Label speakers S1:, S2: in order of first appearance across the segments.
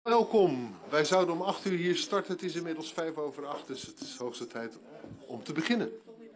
S1: Welkom. Wij zouden om 8 uur hier starten. Het is inmiddels 8:05, dus het is hoogste tijd om te beginnen.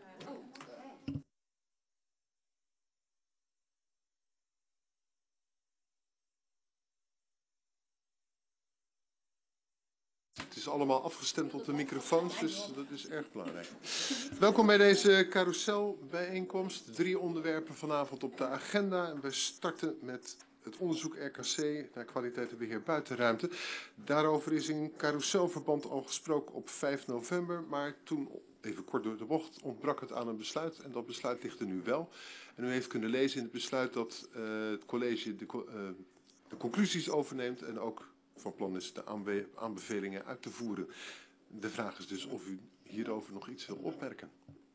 S1: Het is allemaal afgestemd op de microfoons, dus dat is erg belangrijk. Welkom bij deze carouselbijeenkomst. 3 onderwerpen vanavond op de agenda. En we starten met het onderzoek RKC naar kwaliteit en beheer buitenruimte. Daarover is in carouselverband al gesproken op 5 november, maar toen, even kort door de bocht, ontbrak het aan een besluit. En dat besluit ligt er nu wel. En u heeft kunnen lezen in het besluit dat het college de conclusies overneemt en ook van plan is de aanbevelingen uit te voeren. De vraag is dus of u hierover nog iets wil opmerken.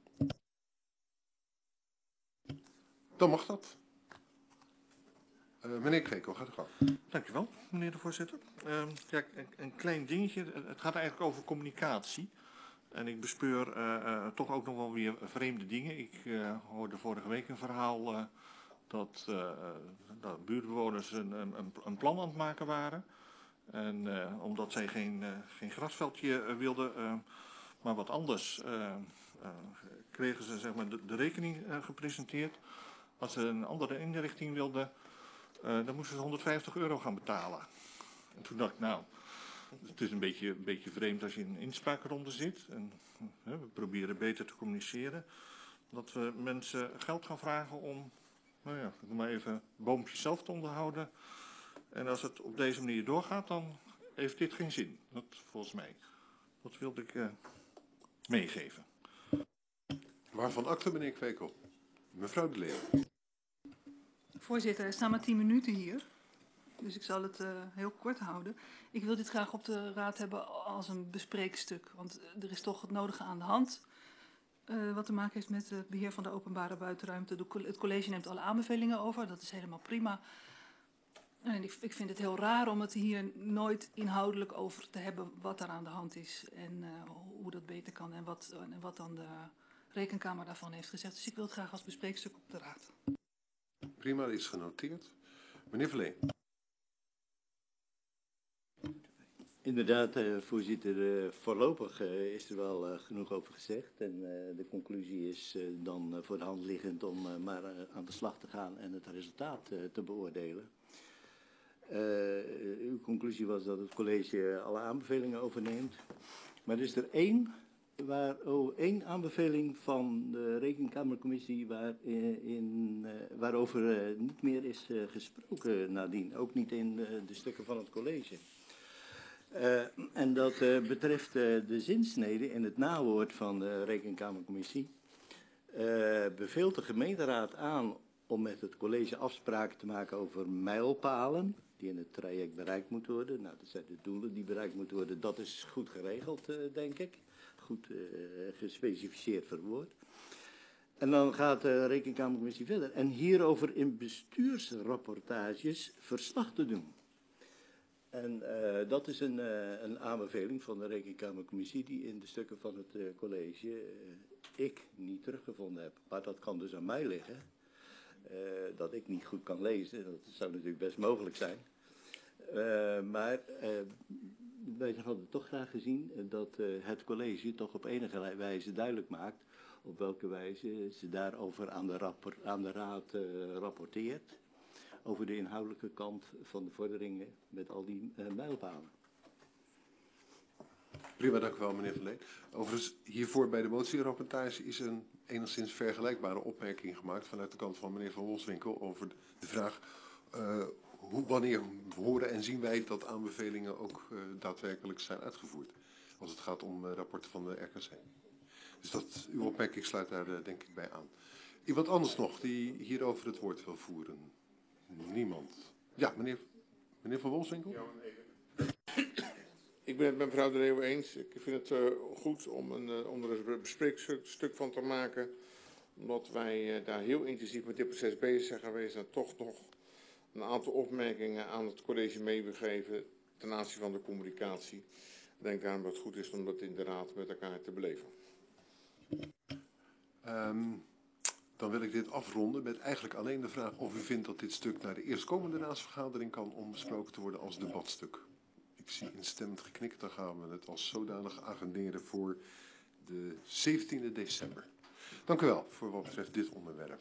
S1: Dan mag dat. Meneer Krekel, gaat u gang.
S2: Dank u wel, meneer de voorzitter. Ja, een klein dingetje. Het gaat eigenlijk over communicatie. En ik bespeur toch ook nog wel weer vreemde dingen. Ik hoorde vorige week een verhaal dat buurtbewoners een plan aan het maken waren. En omdat zij geen grasveldje wilden, maar wat anders, kregen ze zeg maar de rekening gepresenteerd. Als ze een andere inrichting wilden, dan moesten ze €150 gaan betalen. En toen dacht ik, nou, het is een beetje vreemd als je in een inspraakronde zit. En we proberen beter te communiceren. Dat we mensen geld gaan vragen om, nou ja, ik noem maar even, boompjes zelf te onderhouden. En als het op deze manier doorgaat, dan heeft dit geen zin. Dat volgens mij. Dat wilde ik meegeven.
S1: Waarvan akte, meneer Krekel? Mevrouw de Leeuw.
S3: Voorzitter, er staan maar 10 minuten hier. Dus ik zal het heel kort houden. Ik wil dit graag op de raad hebben als een bespreekstuk. Want er is toch het nodige aan de hand. Wat te maken heeft met het beheer van de openbare buitenruimte. Het college neemt alle aanbevelingen over. Dat is helemaal prima. En ik vind het heel raar om het hier nooit inhoudelijk over te hebben wat er aan de hand is. En hoe dat beter kan en wat dan de rekenkamer daarvan heeft gezegd. Dus ik wil het graag als bespreekstuk op de raad.
S1: Prima, dat is genoteerd. Meneer Verleen.
S4: Inderdaad, voorzitter, voorlopig is er wel genoeg over gezegd. En de conclusie is dan voor de hand liggend om maar aan de slag te gaan en het resultaat te beoordelen. Uw conclusie was dat het college alle aanbevelingen overneemt. Maar er is er één aanbeveling van de Rekenkamercommissie waarover niet meer is gesproken nadien. Ook niet in de stukken van het college. En dat betreft de zinsnede in het nawoord van de Rekenkamercommissie. Beveelt de gemeenteraad aan om met het college afspraken te maken over mijlpalen die in het traject bereikt moeten worden. Nou, dat zijn de doelen die bereikt moeten worden. Dat is goed geregeld, denk ik. Goed gespecificeerd verwoord. En dan gaat de Rekenkamercommissie verder. En hierover in bestuursrapportages verslag te doen. En dat is een aanbeveling van de Rekenkamercommissie die in de stukken van het college ik niet teruggevonden heb. Maar dat kan dus aan mij liggen. Dat ik niet goed kan lezen. Dat zou natuurlijk best mogelijk zijn. Maar wij hadden toch graag gezien dat het college toch op enige wijze duidelijk maakt op welke wijze ze daarover aan de raad rapporteert. Over de inhoudelijke kant van de vorderingen met al die mijlpalen.
S1: Prima, dank u wel, meneer Verleen. Overigens, hiervoor bij de motierapportage is een enigszins vergelijkbare opmerking gemaakt vanuit de kant van meneer Van Wolfswinkel over de vraag wanneer horen en zien wij dat aanbevelingen ook daadwerkelijk zijn uitgevoerd. Als het gaat om rapporten van de RKC. Dus uw opmerking sluit daar denk ik bij aan. Iemand anders nog die hierover het woord wil voeren? Niemand. Ja, meneer Van Wolfswinkel?
S5: Ja, ik ben het met mevrouw de Leeuw eens. Ik vind het goed om er een bespreekstuk van te maken. Omdat wij daar heel intensief met dit proces bezig zijn geweest. En toch nog een aantal opmerkingen aan het college meegegeven ten aanzien van de communicatie. Ik denk daarom dat het goed is om dat in de raad met elkaar te beleven.
S1: Dan wil ik dit afronden met eigenlijk alleen de vraag of u vindt dat dit stuk naar de eerstkomende raadsvergadering kan om besproken te worden als debatstuk. Ik zie instemmend geknikt, dan gaan we het als zodanig agenderen voor de 17e december. Dank u wel voor wat betreft dit onderwerp.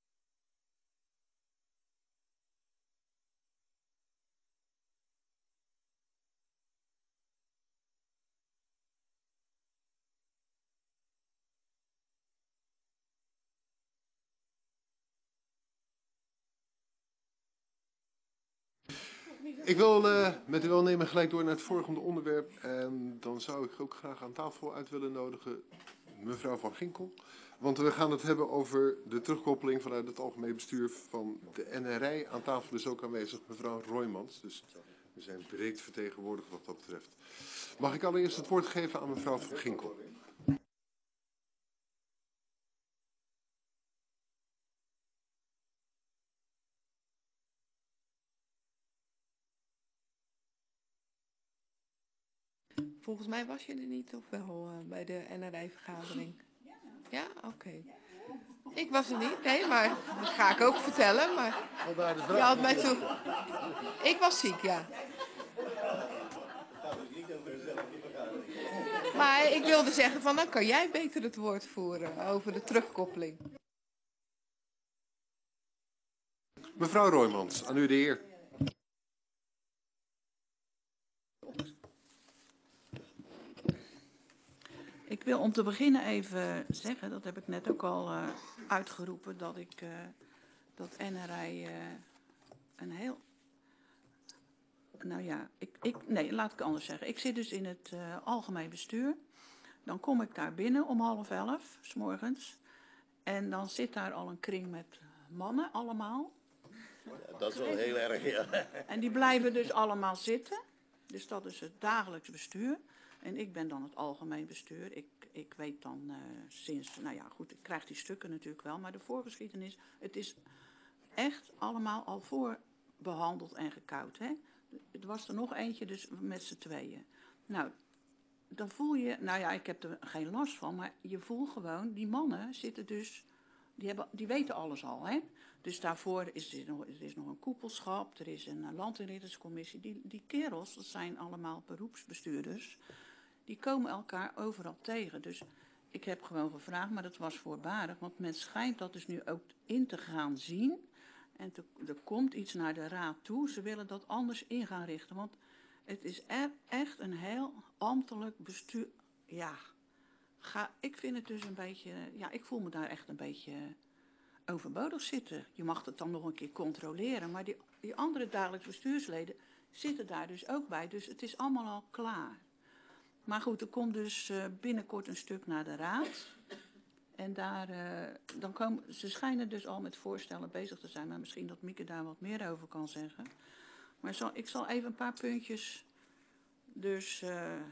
S1: Ik wil met uw welnemen gelijk door naar het volgende onderwerp. En dan zou ik ook graag aan tafel uit willen nodigen mevrouw Van Ginkel. Want we gaan het hebben over de terugkoppeling vanuit het algemeen bestuur van de NRI. Aan tafel is ook aanwezig mevrouw Roijmans. Dus we zijn breed vertegenwoordigd wat dat betreft. Mag ik allereerst het woord geven aan mevrouw Van Ginkel?
S6: Volgens mij was je er niet, of wel, bij de NRI-vergadering? Ja, oké. Ik was er niet, nee, maar dat ga ik ook vertellen. Maar je had mij toen... Ik was ziek, ja. Maar ik wilde zeggen van, dan kan jij beter het woord voeren over de terugkoppeling.
S1: Mevrouw Roijmans, aan u de eer.
S7: Ik wil om te beginnen even zeggen, dat heb ik net ook al uitgeroepen, dat ik dat NRI een heel... Nou ja, nee, laat ik anders zeggen. Ik zit dus in het algemeen bestuur. Dan kom ik daar binnen om 10:30 's morgens. En dan zit daar al een kring met mannen allemaal.
S4: Dat is wel heel erg, ja.
S7: En die blijven dus allemaal zitten. Dus dat is het dagelijks bestuur. En ik ben dan het algemeen bestuur. Ik weet dan sinds, nou ja goed, ik krijg die stukken natuurlijk wel. Maar de voorgeschiedenis, het is echt allemaal al voorbehandeld en gekoud. Hè? Er was er nog eentje, dus met z'n tweeën. Nou, dan voel je, nou ja, ik heb er geen last van. Maar je voelt gewoon, die mannen zitten dus, die weten alles al. Hè? Dus daarvoor is er nog een koepelschap, er is een landinrigtingscommissie. Die kerels, dat zijn allemaal beroepsbestuurders, die komen elkaar overal tegen. Dus ik heb gewoon gevraagd, maar dat was voorbarig. Want men schijnt dat dus nu ook in te gaan zien. En er komt iets naar de raad toe. Ze willen dat anders in gaan richten. Want het is echt een heel ambtelijk bestuur. Ja, ik vind het dus een beetje, ja, ik voel me daar echt een beetje overbodig zitten. Je mag het dan nog een keer controleren. Maar die andere dagelijks bestuursleden zitten daar dus ook bij. Dus het is allemaal al klaar. Maar goed, er komt dus binnenkort een stuk naar de raad. En daar, ze schijnen dus al met voorstellen bezig te zijn. Maar misschien dat Mieke daar wat meer over kan zeggen. Maar ik zal even een paar puntjes dus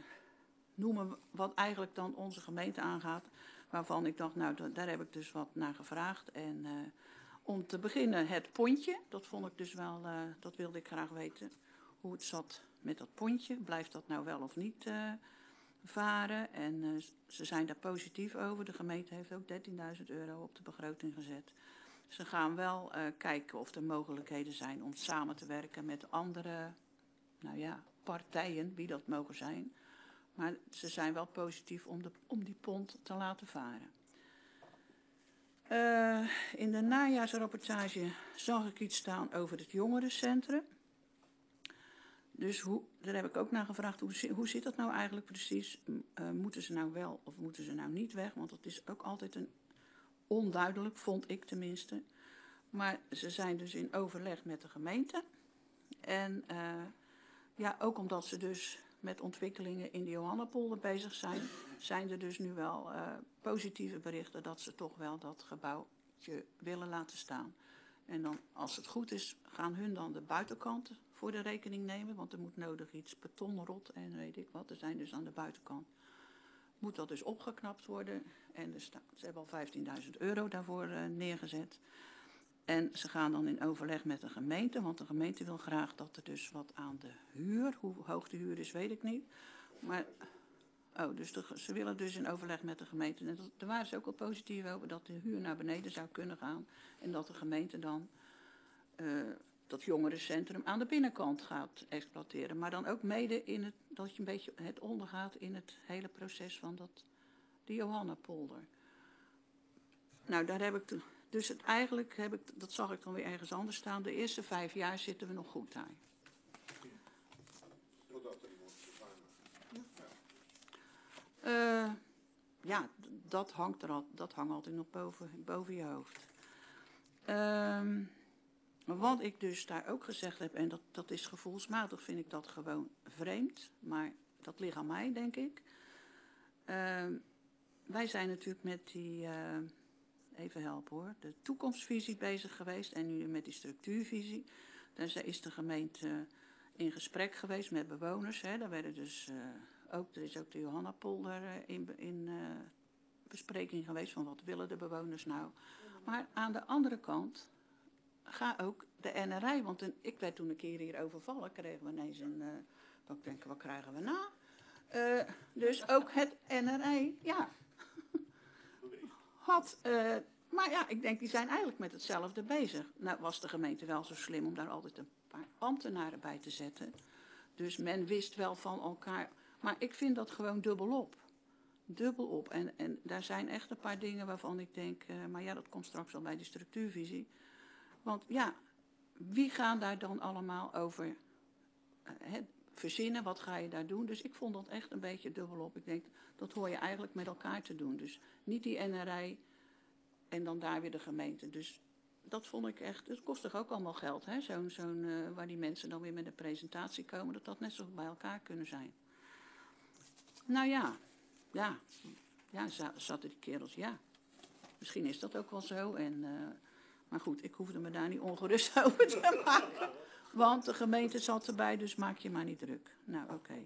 S7: noemen wat eigenlijk dan onze gemeente aangaat. Waarvan ik dacht, nou daar heb ik dus wat naar gevraagd. En om te beginnen het pontje. Dat vond ik dus wel, dat wilde ik graag weten. Hoe het zat met dat pontje. Blijft dat nou wel of niet varen? En ze zijn daar positief over. De gemeente heeft ook €13.000 op de begroting gezet. Ze gaan wel kijken of er mogelijkheden zijn om samen te werken met andere, nou ja, partijen, wie dat mogen zijn. Maar ze zijn wel positief om die pont te laten varen. In de najaarsrapportage zag ik iets staan over het jongerencentrum. Dus daar heb ik ook naar gevraagd, hoe zit dat nou eigenlijk precies? Moeten ze nou wel of moeten ze nou niet weg? Want dat is ook altijd onduidelijk, vond ik tenminste. Maar ze zijn dus in overleg met de gemeente. En ja, ook omdat ze dus met ontwikkelingen in de Johannapolder bezig zijn er dus nu wel positieve berichten dat ze toch wel dat gebouwtje willen laten staan. En dan, als het goed is, gaan hun dan de buitenkant voor de rekening nemen. Want er moet nodig iets betonrot en weet ik wat. Er zijn dus aan de buitenkant. Moet dat dus opgeknapt worden. En ze hebben al €15.000 daarvoor neergezet. En ze gaan dan in overleg met de gemeente. Want de gemeente wil graag dat er dus wat aan de huur. Hoe hoog de huur is, weet ik niet. Maar, dus ze willen dus in overleg met de gemeente. En daar waren ze ook al positief over dat de huur naar beneden zou kunnen gaan. En dat de gemeente dan dat jongerencentrum aan de binnenkant gaat exploiteren. Maar dan ook mede in dat je een beetje het ondergaat in het hele proces van de Johannapolder. Nou, daar heb ik dus eigenlijk dat zag ik dan weer ergens anders staan. De eerste 5 jaar zitten we nog goed daar. Ja, dat hangt altijd nog boven je hoofd. Wat ik dus daar ook gezegd heb, en dat is gevoelsmatig, vind ik dat gewoon vreemd. Maar dat ligt aan mij, denk ik. Wij zijn natuurlijk met die, even helpen hoor, de toekomstvisie bezig geweest. En nu met die structuurvisie. Daar is de gemeente in gesprek geweest met bewoners. Hè. Daar werden dus er is ook de Johannapolder in bespreking geweest van wat willen de bewoners nou. Maar aan de andere kant ga ook de NRI, want ik werd toen een keer hier overvallen, kregen we ineens dat ik denk, wat krijgen we nou? Dus ook het NRI, ja, maar ja, ik denk die zijn eigenlijk met hetzelfde bezig. Nou was de gemeente wel zo slim om daar altijd een paar ambtenaren bij te zetten. Dus men wist wel van elkaar. Maar ik vind dat gewoon dubbelop. Dubbelop. En daar zijn echt een paar dingen waarvan ik denk, maar ja, dat komt straks wel bij de structuurvisie. Want ja, wie gaan daar dan allemaal over verzinnen? Wat ga je daar doen? Dus ik vond dat echt een beetje dubbelop. Ik denk, dat hoor je eigenlijk met elkaar te doen. Dus niet die NRI en dan daar weer de gemeente. Dus dat vond ik echt, het kost toch ook allemaal geld, hè? Waar die mensen dan weer met een presentatie komen, dat net zo bij elkaar kunnen zijn. Nou ja, zaten die kerels, ja. Misschien is dat ook wel zo. Maar goed, ik hoefde me daar niet ongerust over te maken. Want de gemeente zat erbij, dus maak je maar niet druk. Nou, oké.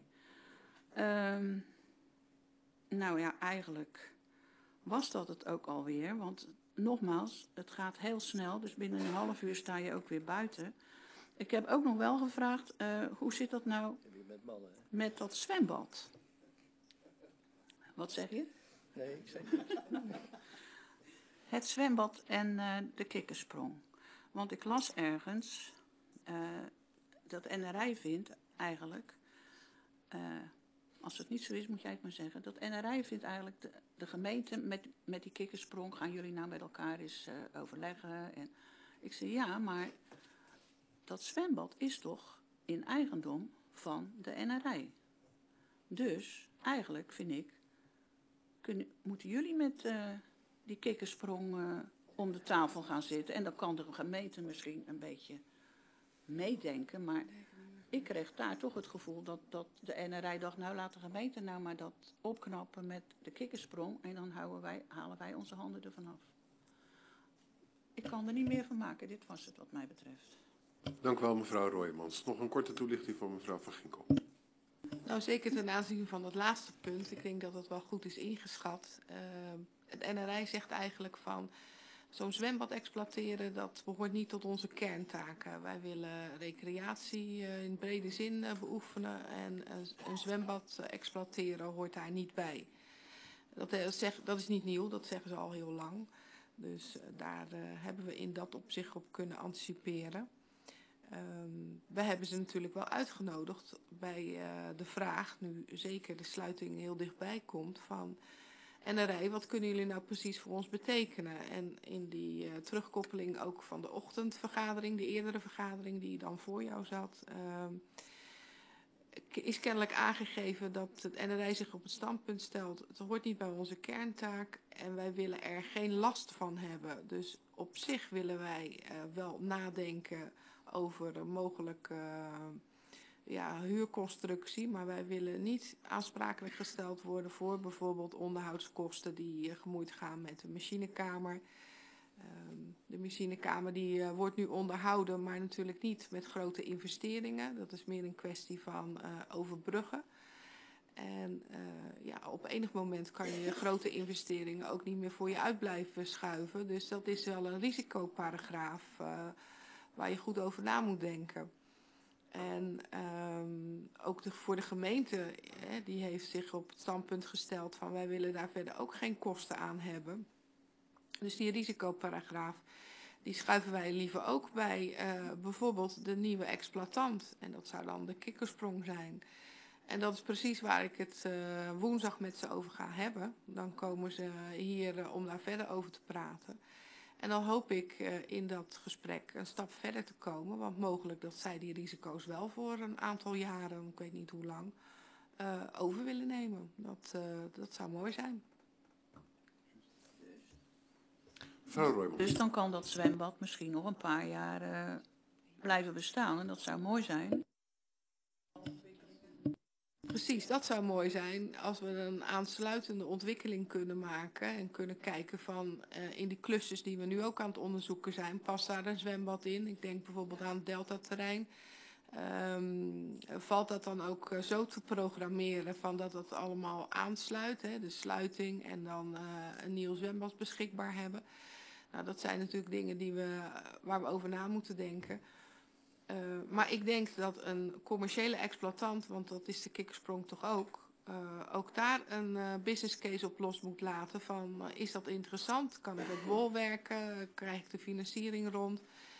S7: Nou ja, eigenlijk was dat het ook alweer. Want nogmaals, het gaat heel snel. Dus binnen een half uur sta je ook weer buiten. Ik heb ook nog wel gevraagd, hoe zit dat nou met dat zwembad? Wat zeg je?
S4: Nee, ik zeg niet.
S7: Het zwembad en de kikkersprong. Want ik las ergens dat NRI vindt eigenlijk, als het niet zo is moet jij het maar zeggen, dat NRI vindt eigenlijk de gemeente met die kikkersprong, gaan jullie nou met elkaar eens overleggen. En ik zei ja, maar dat zwembad is toch in eigendom van de NRI. Dus eigenlijk vind ik, moeten jullie met die kikkersprong om de tafel gaan zitten. En dan kan de gemeente misschien een beetje meedenken. Maar ik kreeg daar toch het gevoel dat de NRI dacht, nou laat de gemeente nou maar dat opknappen met de kikkersprong. En dan halen wij onze handen ervan af. Ik kan er niet meer van maken. Dit was het wat mij betreft.
S1: Dank u wel, mevrouw Roijmans. Nog een korte toelichting van mevrouw Van Ginkel.
S6: Nou, zeker ten aanzien van dat laatste punt. Ik denk dat het wel goed is ingeschat. Het NRI zegt eigenlijk van, zo'n zwembad exploiteren, dat behoort niet tot onze kerntaken. Wij willen recreatie in brede zin beoefenen en een zwembad exploiteren hoort daar niet bij. Dat is niet nieuw, dat zeggen ze al heel lang. Dus daar hebben we in dat opzicht op kunnen anticiperen. We hebben ze natuurlijk wel uitgenodigd bij de vraag, nu zeker de sluiting heel dichtbij komt, van NRI, wat kunnen jullie nou precies voor ons betekenen? En in die terugkoppeling ook van de ochtendvergadering, de eerdere vergadering die dan voor jou zat, is kennelijk aangegeven dat het NRI zich op het standpunt stelt, het hoort niet bij onze kerntaak en wij willen er geen last van hebben. Dus op zich willen wij wel nadenken over een mogelijke huurconstructie, maar wij willen niet aansprakelijk gesteld worden voor bijvoorbeeld onderhoudskosten die gemoeid gaan met de machinekamer. De machinekamer die wordt nu onderhouden, maar natuurlijk niet met grote investeringen. Dat is meer een kwestie van overbruggen. En op enig moment kan je grote investeringen ook niet meer voor je uit blijven schuiven. Dus dat is wel een risicoparagraaf waar je goed over na moet denken. En ook voor de gemeente, die heeft zich op het standpunt gesteld van wij willen daar verder ook geen kosten aan hebben. Dus die risicoparagraaf, die schuiven wij liever ook bij bijvoorbeeld de nieuwe exploitant. En dat zou dan de Kikkersprong zijn. En dat is precies waar ik het woensdag met ze over ga hebben. Dan komen ze hier om daar verder over te praten. En dan hoop ik in dat gesprek een stap verder te komen. Want mogelijk dat zij die risico's wel voor een aantal jaren, ik weet niet hoe lang, over willen nemen. Dat zou mooi zijn.
S1: Mevrouw Roijman.
S7: Dus dan kan dat zwembad misschien nog een paar jaar blijven bestaan. En dat zou mooi zijn.
S6: Precies, dat zou mooi zijn als we een aansluitende ontwikkeling kunnen maken en kunnen kijken van in die clusters die we nu ook aan het onderzoeken zijn, past daar een zwembad in? Ik denk bijvoorbeeld aan het Delta-terrein. Valt dat dan ook zo te programmeren van dat het allemaal aansluit, hè, de sluiting en dan een nieuw zwembad beschikbaar hebben? Nou, dat zijn natuurlijk dingen waar we over na moeten denken. Maar ik denk dat een commerciële exploitant, want dat is de Kikkersprong toch ook daar een business case op los moet laten van is dat interessant? Kan ik het bolwerken? Krijg ik de financiering rond?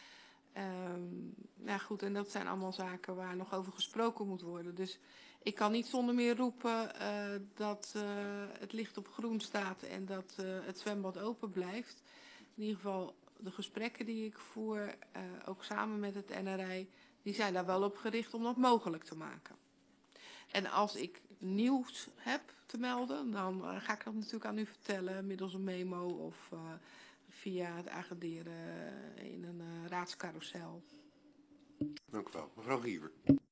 S6: Nou goed, en dat zijn allemaal zaken waar nog over gesproken moet worden. Dus ik kan niet zonder meer roepen dat het licht op groen staat en dat het zwembad open blijft. In ieder geval de gesprekken die ik voer, ook samen met het NRI, die zijn daar wel op gericht om dat mogelijk te maken. En als ik nieuws heb te melden, dan ga ik dat natuurlijk aan u vertellen middels een memo of via het agenderen in een raadscarousel.
S1: Dank u wel. Mevrouw Giever.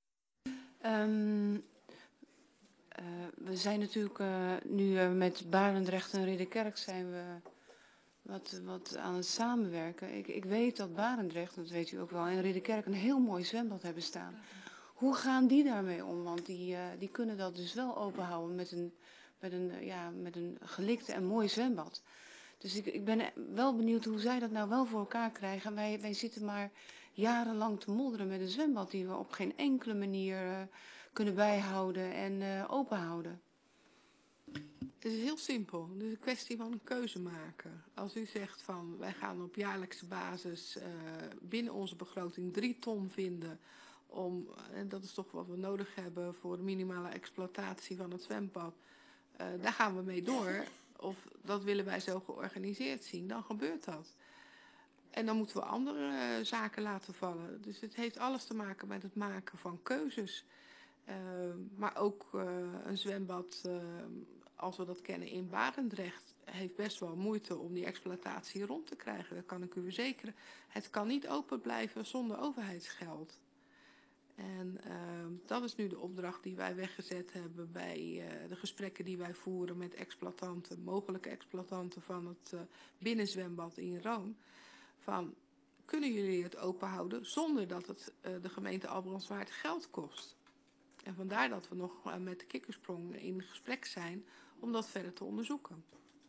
S8: We zijn natuurlijk nu met Barendrecht en Ridderkerk zijn we wat aan het samenwerken. Ik weet dat Barendrecht, dat weet u ook wel, en Ridderkerk een heel mooi zwembad hebben staan. Hoe gaan die daarmee om? Want die kunnen dat dus wel openhouden met een gelikte en mooi zwembad. Dus ik ben wel benieuwd hoe zij dat nou wel voor elkaar krijgen. Wij zitten maar jarenlang te modderen met een zwembad die we op geen enkele manier kunnen bijhouden en openhouden.
S6: Het is heel simpel. Het is een kwestie van een keuze maken. Als u zegt van wij gaan op jaarlijkse basis binnen onze begroting 3 ton vinden om, en dat is toch wat we nodig hebben voor de minimale exploitatie van het zwembad, daar gaan we mee door. Of dat willen wij zo georganiseerd zien, dan gebeurt dat. En dan moeten we andere zaken laten vallen. Dus het heeft alles te maken met het maken van keuzes. Maar ook een zwembad, als we dat kennen in Barendrecht, heeft best wel moeite om die exploitatie rond te krijgen. Dat kan ik u verzekeren. Het kan niet open blijven zonder overheidsgeld. En dat is nu de opdracht die wij weggezet hebben bij de gesprekken die wij voeren met exploitanten, mogelijke exploitanten van het binnenzwembad in Roon. Van, kunnen jullie het open houden zonder dat het de gemeente Albrandswaard geld kost? En vandaar dat we nog met de Kikkersprong in gesprek zijn om dat verder te onderzoeken.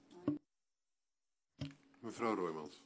S1: Mevrouw Roijmans.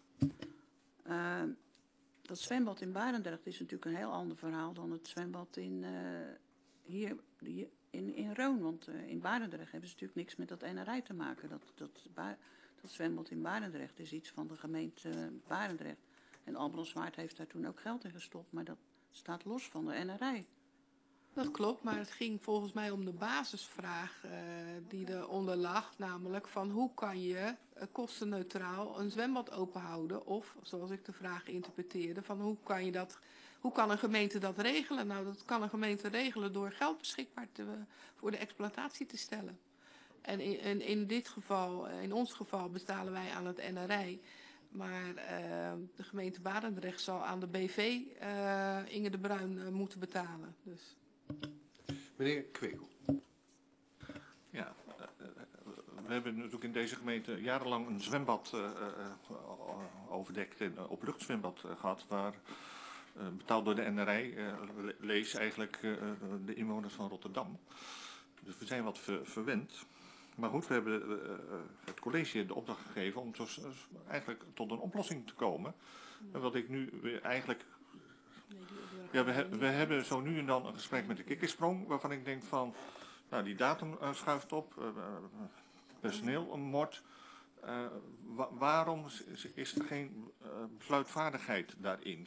S7: Dat zwembad in Barendrecht is natuurlijk een heel ander verhaal dan het zwembad hier in Roon. Want in Barendrecht hebben ze natuurlijk niks met dat NRI te maken. Dat zwembad in Barendrecht is iets van de gemeente Barendrecht. En Albrandswaard heeft daar toen ook geld in gestopt, maar dat staat los van de NRI.
S6: Dat klopt, maar het ging volgens mij om de basisvraag die eronder lag. Namelijk van hoe kan je kostenneutraal een zwembad openhouden? Of, zoals ik de vraag interpreteerde, van hoe kan een gemeente dat regelen? Nou, dat kan een gemeente regelen door geld beschikbaar voor de exploitatie te stellen. En in dit geval, in ons geval, betalen wij aan het NRI. Maar de gemeente Barendrecht zal aan de BV Inge de Bruin moeten betalen. Dus.
S1: Meneer Kwekel.
S2: Ja, we hebben natuurlijk in deze gemeente jarenlang een zwembad overdekt, een openluchtzwembad gehad, waar betaald door de NRI, lees eigenlijk de inwoners van Rotterdam. Dus we zijn wat verwend. Maar goed, we hebben het college de opdracht gegeven om eigenlijk tot een oplossing te komen. En wat ik nu eigenlijk... Ja, we hebben zo nu en dan een gesprek met de Kikkersprong, waarvan ik denk van, nou die datum schuift op, personeel mort. Waarom is er geen besluitvaardigheid daarin?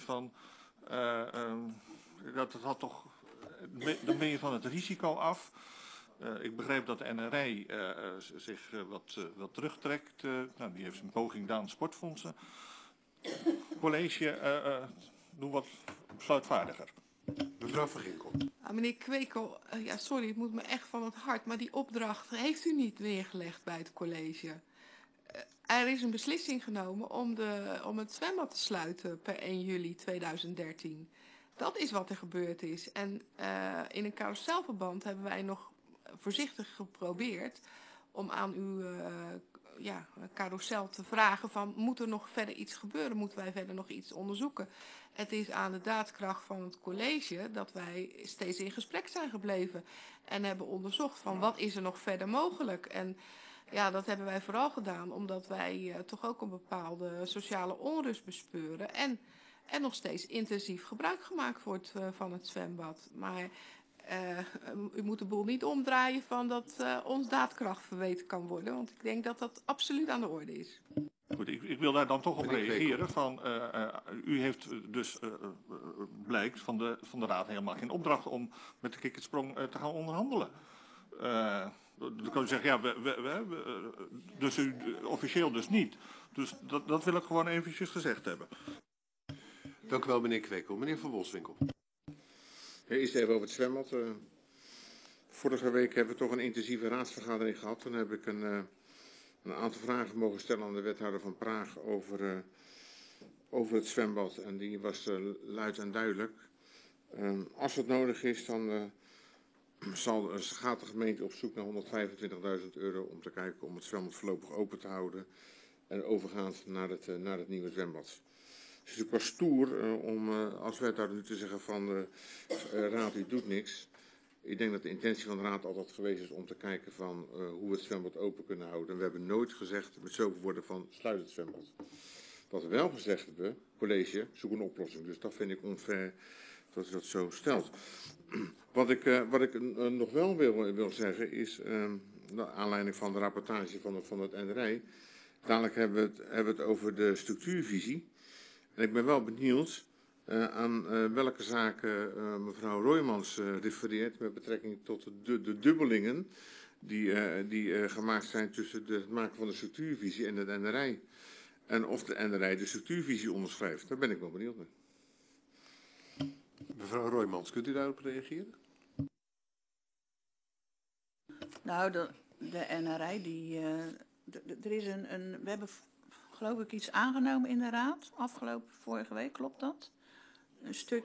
S2: Dat had toch, dan ben je van het risico af. Ik begreep dat de NRI zich wat terugtrekt. Nou, die heeft een poging gedaan, sportfondsen. College, doe wat besluitvaardiger.
S1: Mevrouw Van Ginkel.
S6: Meneer Kwekel, ja, sorry, het moet me echt van het hart, maar die opdracht heeft u niet neergelegd bij het college. Er is een beslissing genomen om het zwembad te sluiten per 1 juli 2013. Dat is wat er gebeurd is. En in een carouselverband hebben wij nog voorzichtig geprobeerd om aan uw carousel te vragen van, moet er nog verder iets gebeuren? Moeten wij verder nog iets onderzoeken? Het is aan de daadkracht van het college dat wij steeds in gesprek zijn gebleven en hebben onderzocht van wat is er nog verder mogelijk. En ja, dat hebben wij vooral gedaan omdat wij toch ook een bepaalde sociale onrust bespeuren en nog steeds intensief gebruik gemaakt wordt van het zwembad. Maar u moet de boel niet omdraaien van dat ons daadkracht verweten kan worden, want ik denk dat dat absoluut aan de orde is.
S2: Goed, ik wil daar dan toch op reageren. U heeft dus, blijkt van de Raad helemaal geen opdracht om met de kikkertsprong te gaan onderhandelen. Dan kan u zeggen, ja, dus u officieel dus niet. Dus dat wil ik gewoon eventjes gezegd hebben.
S1: Dank u wel, meneer Kwekel. Meneer Van Wolfswinkel.
S5: Eerst even over het zwembad. Vorige week hebben we toch een intensieve raadsvergadering gehad. Toen heb ik een aantal vragen mogen stellen aan de wethouder van Praag over het zwembad. En die was luid en duidelijk. Als het nodig is, dan gaat de gemeente op zoek naar €125.000 om te kijken om het zwembad voorlopig open te houden. En overgaand naar het nieuwe zwembad. Het is natuurlijk wel stoer om als wethouder nu te zeggen van raad, u doet niks. Ik denk dat de intentie van de raad altijd geweest is om te kijken van hoe we het zwembad open kunnen houden. En we hebben nooit gezegd met zoveel woorden van sluit het zwembad. Wat we wel gezegd hebben, college, zoek een oplossing. Dus dat vind ik onfair dat u dat zo stelt. Wat ik nog wel wil zeggen is, naar aanleiding van de rapportage van het NRI, dadelijk hebben we het over de structuurvisie. En ik ben wel benieuwd aan welke zaken mevrouw Roijmans refereert met betrekking tot de dubbelingen die gemaakt zijn tussen het maken van de structuurvisie en het NRI. En of de NRI de structuurvisie onderschrijft. Daar ben ik wel benieuwd naar.
S1: Mevrouw Roijmans, kunt u daarop reageren?
S7: Nou, de NRI, er is we hebben geloof ik iets aangenomen in de raad, vorige week, klopt dat? Een stuk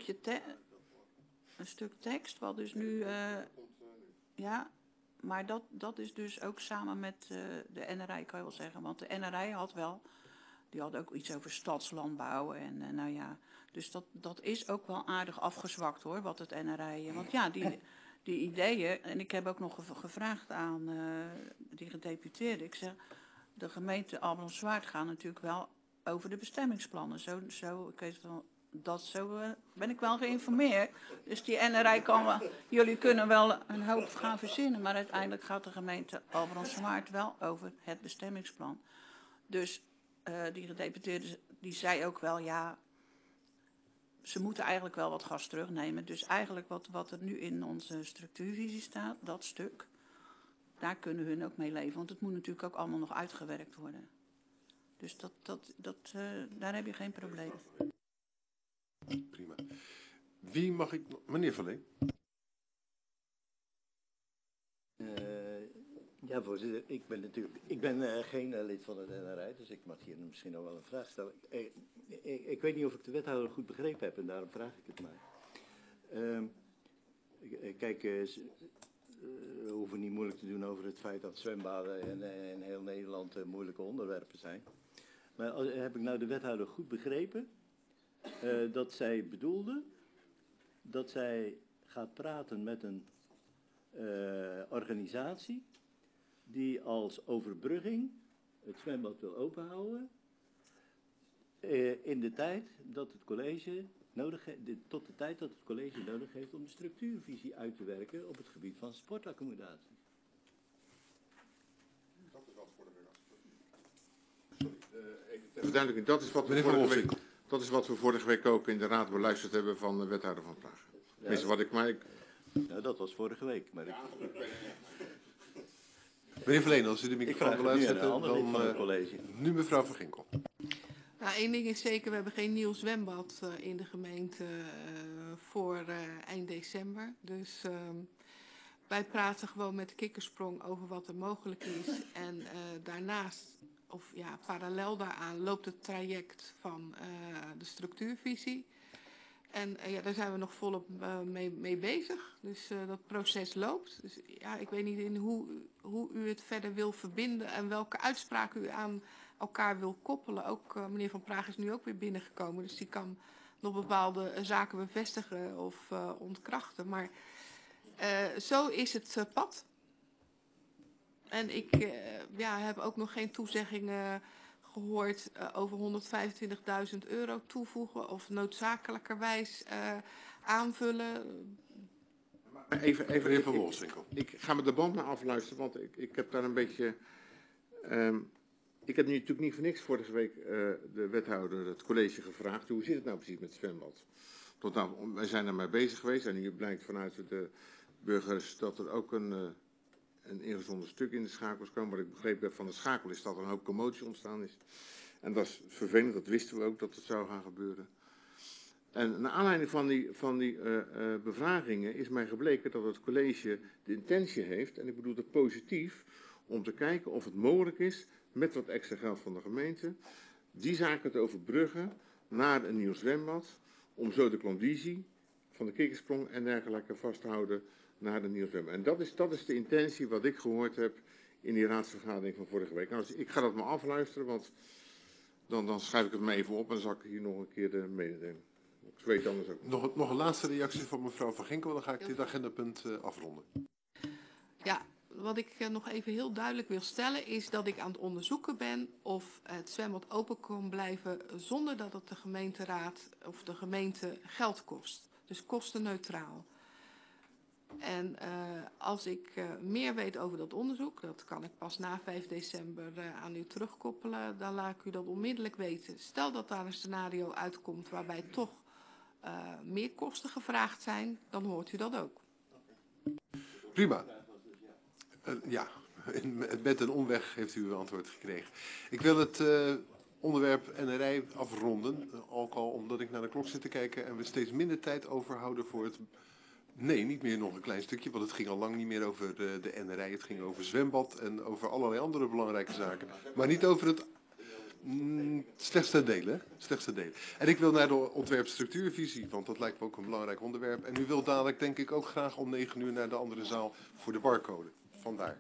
S7: tekst, wat dus nu, ja, maar dat is dus ook samen met de NRI, kan je wel zeggen. Want de NRI die had ook iets over stadslandbouw en nou ja, dus dat is ook wel aardig afgezwakt hoor, wat het NRI, want ja, die ideeën, en ik heb ook nog gevraagd aan die gedeputeerde, ik zeg, de gemeente Albrandswaard gaat natuurlijk wel over de bestemmingsplannen. Zo ben ik wel geïnformeerd. Dus die NRI jullie kunnen wel een hoop gaan verzinnen, maar uiteindelijk gaat de gemeente Albrandswaard wel over het bestemmingsplan. Dus die gedeputeerde die zei ook wel, ja, ze moeten eigenlijk wel wat gas terugnemen. Dus eigenlijk wat er nu in onze structuurvisie staat, dat stuk, daar kunnen hun ook mee leven. Want het moet natuurlijk ook allemaal nog uitgewerkt worden. Dus daar heb je geen probleem.
S1: Prima. Wie mag ik... Meneer Van Leen.
S4: Ja, voorzitter. Ik ben geen lid van het NRI, dus ik mag hier misschien nog wel een vraag stellen. Ik weet niet of ik de wethouder goed begrepen heb en daarom vraag ik het maar. Kijk, we hoeven niet moeilijk te doen over het feit dat zwembaden in heel Nederland moeilijke onderwerpen zijn. Maar heb ik nou de wethouder goed begrepen dat zij bedoelde dat zij gaat praten met een organisatie die als overbrugging het zwembad wil openhouden in de tijd dat het college tot de tijd dat het college nodig heeft om de structuurvisie uit te werken op het gebied van sportaccommodatie.
S5: Dat is wel voor de Even ter verduidelijking, dat is wat we vorige week ook in de raad beluisterd hebben van de wethouder van Praag. Tenminste, wat ik maar...
S4: Ja, dat was vorige week. Maar
S1: Meneer Verleen, als u de microfoon wil uitzetten,
S4: dan college.
S1: Nu mevrouw Van Ginkel.
S6: Nou, één ding is zeker, we hebben geen nieuw zwembad in de gemeente voor eind december. Dus wij praten gewoon met Kikkersprong over wat er mogelijk is. En daarnaast, of ja, parallel daaraan, loopt het traject van de structuurvisie. En ja, daar zijn we nog volop mee bezig. Dus dat proces loopt. Dus ja, ik weet niet in hoe u het verder wil verbinden en welke uitspraken u aan elkaar wil koppelen. Ook meneer Van Praag is nu ook weer binnengekomen. Dus die kan nog bepaalde zaken bevestigen of ontkrachten. Maar zo is het pad. En ik heb ook nog geen toezeggingen gehoord over 125.000 euro toevoegen of noodzakelijkerwijs aanvullen.
S5: Even Van Wolfswinkel. Ik ga me de band naar afluisteren, want ik heb daar een beetje... ik heb nu natuurlijk niet voor niks vorige week de wethouder, het college, gevraagd. Hoe zit het nou precies met het zwembad? Wij zijn er mee bezig geweest en hier blijkt vanuit de burgers dat er ook een ingezonden stuk in de schakels kwam. Wat ik begrepen heb van de schakel is dat er een hoop commotie ontstaan is. En dat is vervelend, dat wisten we ook dat het zou gaan gebeuren. En naar aanleiding van die bevragingen is mij gebleken dat het college de intentie heeft, en ik bedoel het positief, om te kijken of het mogelijk is, met wat extra geld van de gemeente, die zaken te overbruggen naar een nieuw zwembad, om zo de klandizie van de Kikkersprong en dergelijke vast te houden naar de nieuw zwembad. En dat is de intentie wat ik gehoord heb in die raadsvergadering van vorige week. Nou, dus ik ga dat maar afluisteren, want dan schrijf ik het maar even op en dan zal ik hier nog een keer mededelen. Ik weet anders ook.
S1: Nog een laatste reactie van mevrouw Van Ginkel, dan ga ik dit agendapunt afronden.
S6: Ja, wat ik nog even heel duidelijk wil stellen is dat ik aan het onderzoeken ben of het zwembad open kan blijven zonder dat het de gemeenteraad of de gemeente geld kost. Dus kostenneutraal. En als ik meer weet over dat onderzoek, dat kan ik pas na 5 december aan u terugkoppelen, dan laat ik u dat onmiddellijk weten. Stel dat daar een scenario uitkomt waarbij toch meer kosten gevraagd zijn, dan hoort u dat ook.
S1: Prima. Ja, met een omweg heeft u uw antwoord gekregen. Ik wil het onderwerp NRI afronden, ook al omdat ik naar de klok zit te kijken en we steeds minder tijd overhouden voor het... Nee, niet meer nog een klein stukje, want het ging al lang niet meer over de NRI. Het ging over zwembad en over allerlei andere belangrijke zaken. Maar niet over het slechtste delen. En ik wil naar de ontwerpstructuurvisie, want dat lijkt me ook een belangrijk onderwerp. En u wilt dadelijk denk ik ook graag om 9 uur naar de andere zaal voor de barcode. Vandaar.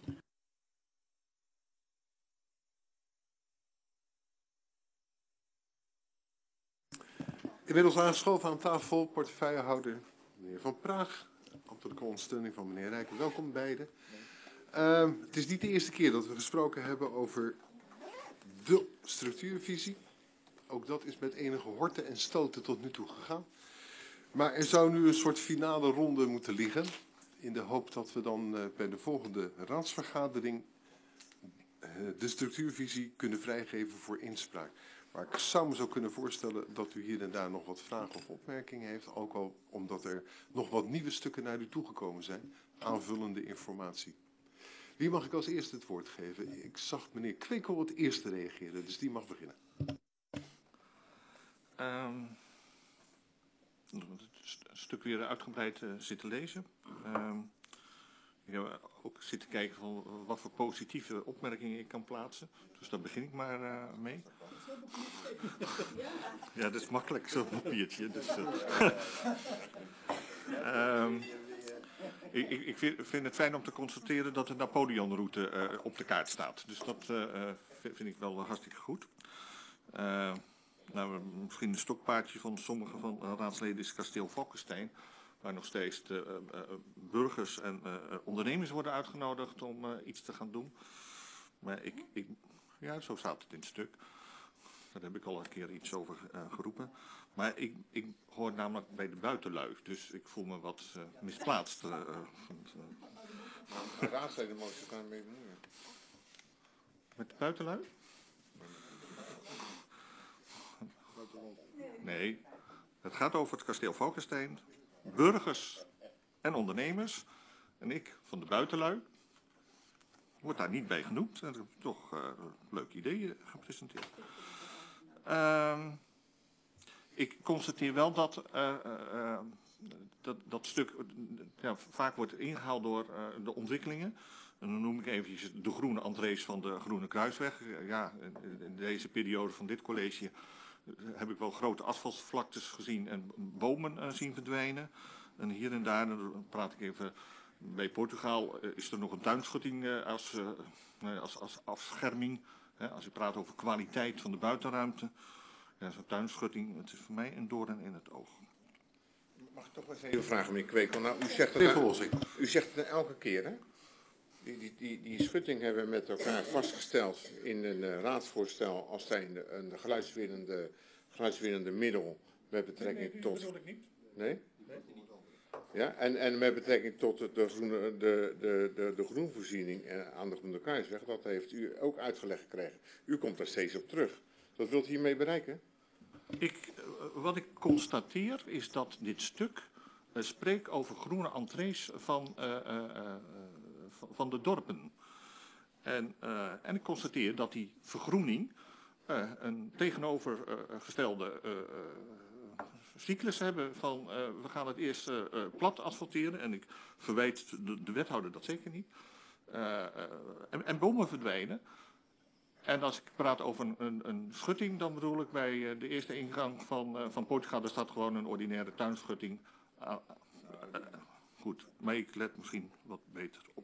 S1: Inmiddels aangeschoven aan tafel, portefeuillehouder meneer Van Praag, ambtelijke ondersteuning van meneer Rijk. Welkom beiden. Het is niet de eerste keer dat we gesproken hebben over de structuurvisie. Ook dat is met enige horten en stoten tot nu toe gegaan. Maar er zou nu een soort finale ronde moeten liggen, in de hoop dat we dan bij de volgende raadsvergadering de structuurvisie kunnen vrijgeven voor inspraak. Maar ik zou me zo kunnen voorstellen dat u hier en daar nog wat vragen of opmerkingen heeft. Ook al omdat er nog wat nieuwe stukken naar u toegekomen zijn. Aanvullende informatie. Wie mag ik als eerste het woord geven? Ik zag meneer Kwekel het eerste reageren, dus die mag beginnen.
S2: Het stuk weer uitgebreid zitten lezen. Ik heb ook zitten kijken van wat voor positieve opmerkingen ik kan plaatsen. Dus daar begin ik maar mee. Ja, dat is makkelijk, zo'n papiertje. Dus, ik vind het fijn om te constateren dat de Napoleonroute op de kaart staat. Dus dat vind ik wel hartstikke goed. Misschien een stokpaardje van sommige van de raadsleden is kasteel Valkenstein, waar nog steeds de burgers en ondernemers worden uitgenodigd om iets te gaan doen. Maar ja, zo staat het in het stuk. Daar heb ik al een keer iets over geroepen. Maar ik hoor namelijk bij de buitenlui, dus ik voel me wat misplaatst.
S5: Raadsleden mogen zich daarmee bemoeien.
S2: Met de buitenlui? Nee, het gaat over het kasteel Valkenstein, burgers en ondernemers. En ik van de buitenlui wordt daar niet bij genoemd. En ik heb toch leuke ideeën gepresenteerd. Ik constateer wel dat dat stuk vaak wordt ingehaald door de ontwikkelingen. En dan noem ik eventjes de groene entrees van de Groene Kruisweg. Ja, in deze periode van dit college heb ik wel grote asfaltvlaktes gezien en bomen zien verdwijnen. En hier en daar, dan praat ik even, bij Portugal is er nog een tuinschutting als afscherming. Als je praat over kwaliteit van de buitenruimte. Ja, zo'n tuinschutting, het is voor mij een doorn in het oog.
S5: Mag ik toch eens even vragen, meneer Kweek? Want nou, u zegt het elke keer, hè? Die schutting hebben we met elkaar vastgesteld in een raadsvoorstel als zijnde een geluidswerende middel met betrekking tot...
S2: Dat bedoel ik niet.
S5: Nee? Ja, en met betrekking tot de groenvoorziening aan de Groene Kruisweg, dat heeft u ook uitgelegd gekregen. U komt daar steeds op terug. Wat wilt u hiermee bereiken?
S2: Wat ik constateer is dat dit stuk spreekt over groene entrees van de dorpen. En ik constateer dat die vergroening een tegenovergestelde cyclus hebben van we gaan het eerst plat asfalteren en ik verwijt de wethouder dat zeker niet. En bomen verdwijnen. En als ik praat over een schutting, dan bedoel ik bij de eerste ingang van Portugal, daar staat gewoon een ordinaire tuinschutting. Goed, maar ik let misschien wat beter op.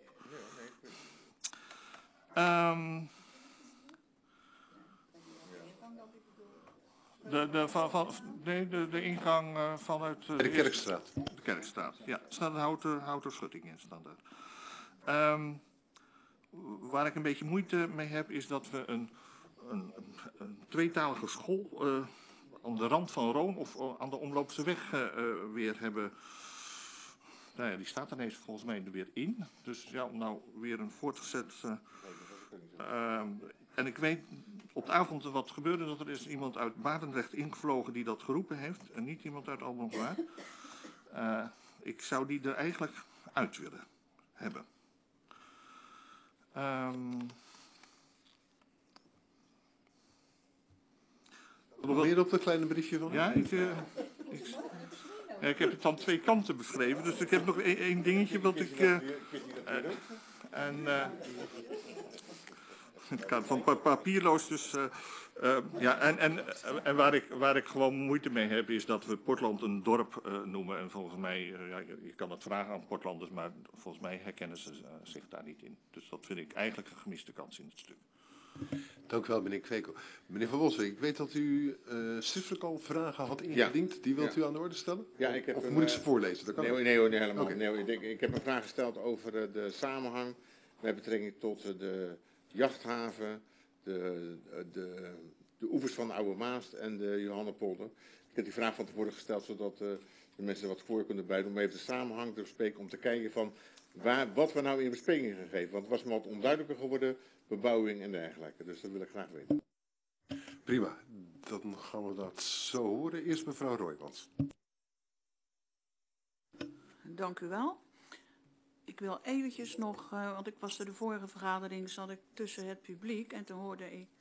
S2: De ingang vanuit...
S1: De Kerkstraat.
S2: De Kerkstraat, ja. Er staat een houten schutting in standaard. Waar ik een beetje moeite mee heb, is dat we een tweetalige school aan de rand van Roon of aan de Omloopse weg weer hebben. Nou ja, die staat er ineens volgens mij er weer in. Dus ja, om nou weer een voortgezet... en ik weet op de avond wat gebeurde, dat er is iemand uit Barendrecht ingevlogen die dat geroepen heeft. En niet iemand uit Almere. Ik zou die er eigenlijk uit willen hebben.
S1: Nog meer op dat kleine briefje van?
S2: Ja, ik heb het dan twee kanten beschreven, dus ik heb nog één dingetje wat ik... het gaat van papierloos, dus... En waar ik gewoon moeite mee heb, is dat we Portland een dorp noemen. En volgens mij, je kan het vragen aan Portlanders, maar volgens mij herkennen ze zich daar niet in. Dus dat vind ik eigenlijk een gemiste kans in het stuk.
S1: Dank u wel, meneer Kweek. Meneer Van Bossel, ik weet dat u schriftelijk al vragen had ingediend. Ja. Die wilt u aan de orde stellen?
S5: Ja, ik heb
S1: of moet ik ze voorlezen? Dat kan
S5: nee, helemaal. Okay. Nee, ik heb een vraag gesteld over de samenhang met betrekking tot de jachthaven, de oevers van de Oude Maas en de Johannepolder. Ik heb die vraag van tevoren gesteld, zodat de mensen er wat voor kunnen bijdoen. Om even de samenhang te bespreken, om te kijken van wat we nou in bespreking gaan geven. Want het was me wat onduidelijker geworden, bebouwing en dergelijke. Dus dat wil ik graag weten.
S1: Prima, dan gaan we dat zo horen. Eerst mevrouw Roijmans.
S7: Dank u wel. Ik wil eventjes nog, want ik was er de vorige vergadering, zat ik tussen het publiek en toen hoorde ik...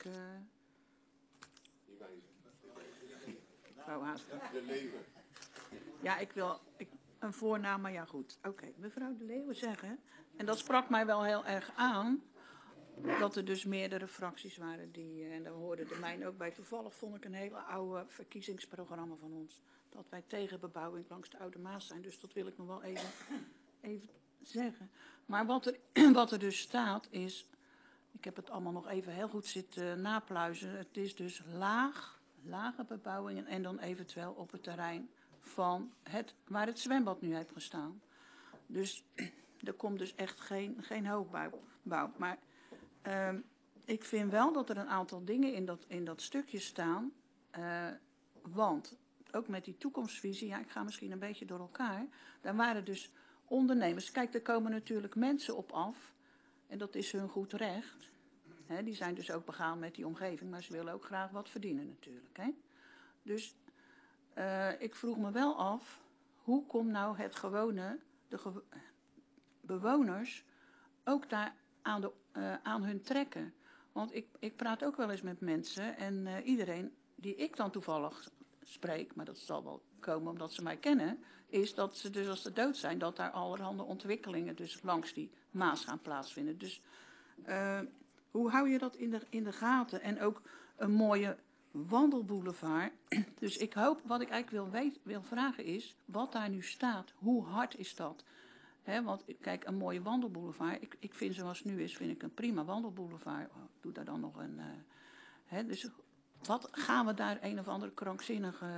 S7: mevrouw Haastra.
S5: De Leeuwen.
S7: Ja, ik wil een voornaam, maar ja goed. Oké, mevrouw De Leeuwen zeggen, en dat sprak mij wel heel erg aan, dat er dus meerdere fracties waren die, en daar hoorde de mijne ook bij. Toevallig vond ik een hele oude verkiezingsprogramma van ons, dat wij tegen bebouwing langs de Oude Maas zijn. Dus dat wil ik nog wel even zeggen. Maar wat er dus staat is, ik heb het allemaal nog even heel goed zitten napluizen. Het is dus lage bebouwingen en dan eventueel op het terrein van waar het zwembad nu heeft gestaan. Dus er komt dus echt geen hoogbouw. Maar ik vind wel dat er een aantal dingen in dat stukje staan. Want ook met die toekomstvisie, ja, ik ga misschien een beetje door elkaar. Daar waren dus ondernemers. Kijk, er komen natuurlijk mensen op af. En dat is hun goed recht. Die zijn dus ook begaan met die omgeving. Maar ze willen ook graag wat verdienen natuurlijk. Dus ik vroeg me wel af, hoe komt nou het gewone, bewoners ook daar aan hun trekken? Want ik praat ook wel eens met mensen en iedereen die ik dan toevallig spreek, maar dat zal wel komen omdat ze mij kennen, is dat ze dus als ze dood zijn, dat daar allerhande ontwikkelingen dus langs die Maas gaan plaatsvinden. Dus hoe hou je dat in de gaten? En ook een mooie wandelboulevard. Dus ik hoop, wat ik eigenlijk wil vragen is, wat daar nu staat, hoe hard is dat? Want kijk, een mooie wandelboulevard, ik vind zoals het nu is, vind ik een prima wandelboulevard. Doe daar dan nog een... dus wat gaan we daar een of andere krankzinnige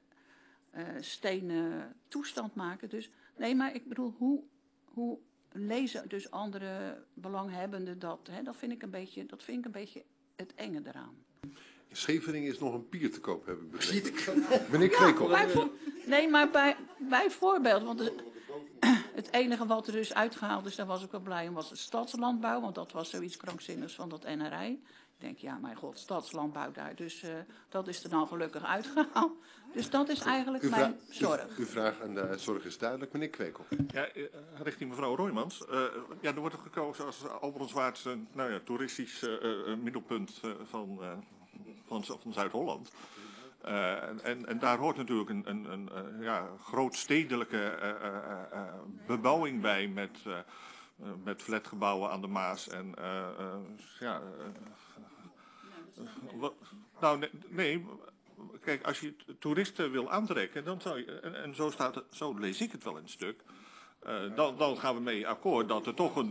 S7: stenen toestand maken? Dus nee, maar ik bedoel, hoe lezen dus andere belanghebbenden dat? Dat vind ik een beetje het enge eraan.
S1: In Scheveningen is nog een pier te koop, heb ik begrepen. Meneer Krekel.
S7: Nee, maar bijvoorbeeld, want het enige wat er dus uitgehaald is, daar was ik wel blij om, was de stadslandbouw, want dat was zoiets krankzinnigs van dat NRI. Ik denk, ja, mijn god, stadslandbouw daar. Dus dat is er dan gelukkig uitgehaald. Dus dat is eigenlijk mijn zorg.
S1: Uw vraag aan de zorg is duidelijk. Meneer Kwekel.
S2: Ja, richting mevrouw Roijmans. Er wordt gekozen als Alberenswaard toeristisch middelpunt van Zuid-Holland. En daar hoort natuurlijk een grootstedelijke bebouwing bij met flatgebouwen aan de Maas en nee. Kijk, als je toeristen wil aantrekken, dan zou je, en zo lees ik het wel in het stuk, dan gaan we mee akkoord dat er toch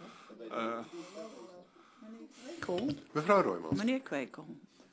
S1: Mevrouw Roijmans.
S7: Meneer Kwekel.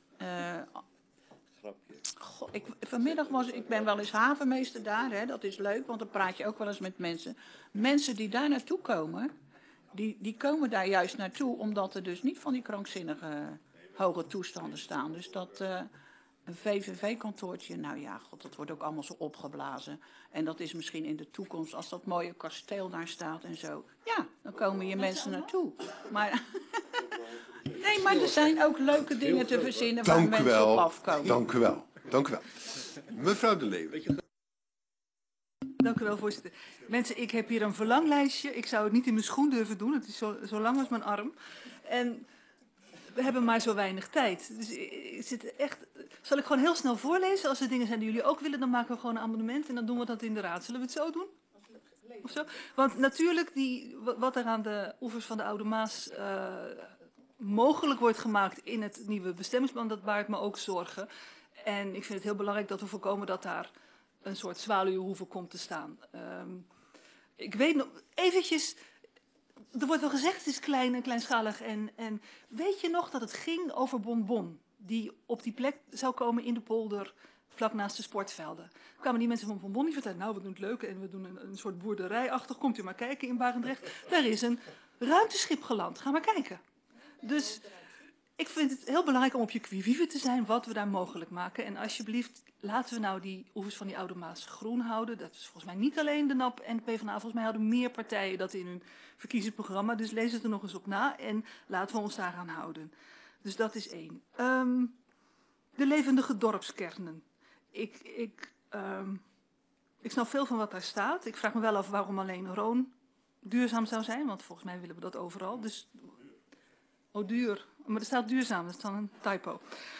S7: Vanmiddag ik ben wel eens havenmeester daar, dat is leuk, want dan praat je ook wel eens met mensen. Mensen die daar naartoe komen, die komen daar juist naartoe, omdat er dus niet van die krankzinnige hoge toestanden staan. Dus dat een VVV-kantoortje, nou ja, god, dat wordt ook allemaal zo opgeblazen. En dat is misschien in de toekomst, als dat mooie kasteel daar staat en zo. Ja, dan komen je mensen naartoe. Maar... Nee, maar er zijn ook leuke dingen te verzinnen waar mensen op afkomen.
S1: Dank u wel. Dank u wel. Mevrouw De Leeuwen.
S3: Dank u wel, voorzitter. Mensen, ik heb hier een verlanglijstje. Ik zou het niet in mijn schoen durven doen. Het is zo lang als mijn arm. En we hebben maar zo weinig tijd. Dus ik zit echt... Zal ik gewoon heel snel voorlezen? Als er dingen zijn die jullie ook willen, dan maken we gewoon een amendement. En dan doen we dat in de raad. Zullen we het zo doen? Of zo? Want natuurlijk, wat er aan de oevers van de Oude Maas... mogelijk wordt gemaakt in het nieuwe bestemmingsplan, dat baart me ook zorgen. En ik vind het heel belangrijk dat we voorkomen dat daar een soort zwaluwenhoeve komt te staan. Ik weet nog, eventjes, er wordt wel gezegd het is klein en kleinschalig. En weet je nog dat het ging over Bonbon, die op die plek zou komen in de polder, vlak naast de sportvelden. Kwamen die mensen van Bonbon die vertelden, nou we doen het leuk en we doen een soort boerderijachtig, komt u maar kijken in Barendrecht. Daar is een ruimteschip geland, ga maar kijken. Dus ik vind het heel belangrijk om op je qui vive te zijn wat we daar mogelijk maken. En alsjeblieft, laten we nou die oevers van die Oude Maas groen houden. Dat is volgens mij niet alleen de NAP en de PvdA. Volgens mij houden meer partijen dat in hun verkiezingsprogramma. Dus lees het er nog eens op na en laten we ons daaraan houden. Dus dat is 1. De levendige dorpskernen. Ik snap veel van wat daar staat. Ik vraag me wel af waarom alleen Roon duurzaam zou zijn. Want volgens mij willen we dat overal. Dus... Oh, duur. Maar er staat duurzaam, dat is dan een typo.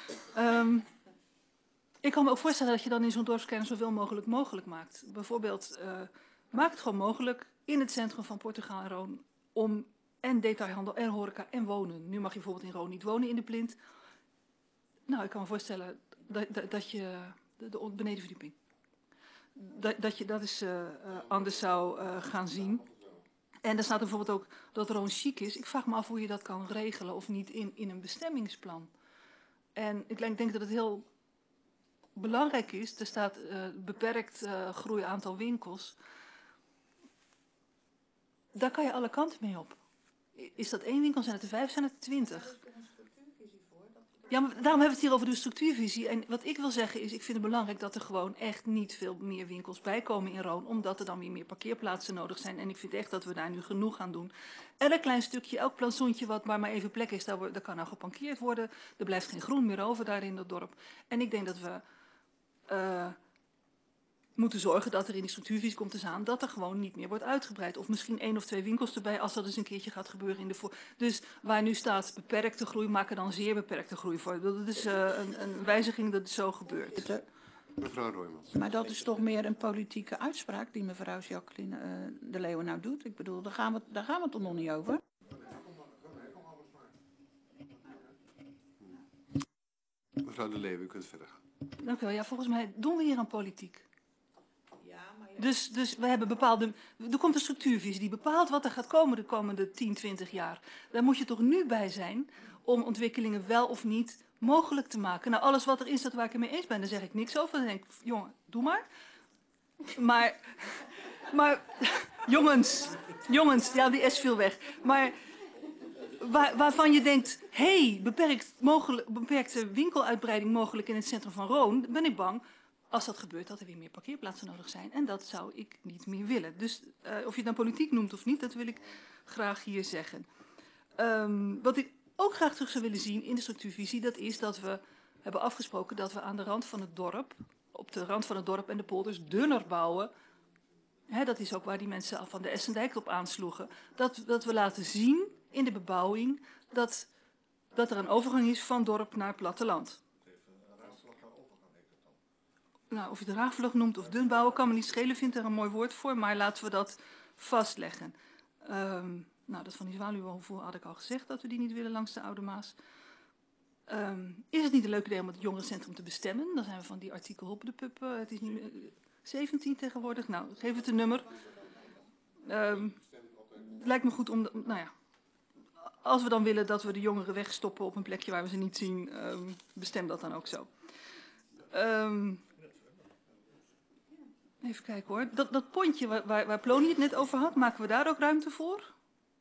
S3: Ik kan me ook voorstellen dat je dan in zo'n dorpskern zoveel mogelijk maakt. Bijvoorbeeld, maak het gewoon mogelijk in het centrum van Portugal en Roon om en detailhandel en horeca en wonen. Nu mag je bijvoorbeeld in Roon niet wonen in de Plint. Nou, ik kan me voorstellen dat je de benedenverdieping, dat je dat eens anders zou gaan zien. En er staat bijvoorbeeld ook dat Roon chic is. Ik vraag me af hoe je dat kan regelen of niet in een bestemmingsplan. En ik denk dat het heel belangrijk is. Er staat beperkt groei aantal winkels. Daar kan je alle kanten mee op. Is dat 1 winkel? Zijn het er 5? Zijn het er 20? Ja, maar daarom hebben we het hier over de structuurvisie. En wat ik wil zeggen is, ik vind het belangrijk dat er gewoon echt niet veel meer winkels bijkomen in Roon. Omdat er dan weer meer parkeerplaatsen nodig zijn. En ik vind echt dat we daar nu genoeg gaan doen. Elk klein stukje, elk plantsoentje wat maar even plek is, daar kan nou geparkeerd worden. Er blijft geen groen meer over daar in dat dorp. En ik denk dat we moeten zorgen dat er in die structuurvisie komt te staan dat er gewoon niet meer wordt uitgebreid. Of misschien 1 of 2 winkels erbij als dat eens een keertje gaat gebeuren in de Dus waar nu staat beperkte groei, maak er dan zeer beperkte groei voor. Dat is een wijziging dat is zo gebeurt.
S1: Mevrouw Roijmans.
S7: Maar dat is toch meer een politieke uitspraak die mevrouw Jacqueline de Leeuwen nou doet. Ik bedoel, daar gaan we het toch nog niet over?
S1: Mevrouw de Leeuwen, u kunt verder gaan.
S3: Dank u wel. Ja, volgens mij doen we hier aan politiek. Dus we hebben bepaalde... Er komt een structuurvisie die bepaalt wat er gaat komen de komende 10, 20 jaar. Daar moet je toch nu bij zijn om ontwikkelingen wel of niet mogelijk te maken. Nou, alles wat erin staat waar ik het mee eens ben, daar zeg ik niks over. Dan denk ik, jongen, doe maar. Maar jongens, ja, die S viel weg. Maar waarvan je denkt, beperkte winkeluitbreiding mogelijk in het centrum van Roon, ben ik bang, als dat gebeurt, dat er weer meer parkeerplaatsen nodig zijn. En dat zou ik niet meer willen. Dus of je het nou politiek noemt of niet, dat wil ik graag hier zeggen. Wat ik ook graag terug zou willen zien in de structuurvisie, dat is dat we hebben afgesproken dat we aan de rand van het dorp, op de rand van het dorp en de polders, dunner bouwen. Dat is ook waar die mensen van de Essendijk op aansloegen. Dat we laten zien in de bebouwing dat er een overgang is van dorp naar platteland. Nou, of je het raagvlug noemt of dun bouwen, kan me niet schelen, vind er een mooi woord voor, maar laten we dat vastleggen. Nou, dat van die zwaluwenhoeve had ik al gezegd, dat we die niet willen langs de Oude Maas. Is het niet een leuk idee om het jongerencentrum te bestemmen? Dan zijn we van die artikel op de pub, het is niet meer 17 tegenwoordig. Nou, geef het een nummer. Lijkt me goed om, nou ja, als we dan willen dat we de jongeren wegstoppen op een plekje waar we ze niet zien, bestem dat dan ook zo. Even kijken hoor. Dat pontje waar Plony het net over had, maken we daar ook ruimte voor?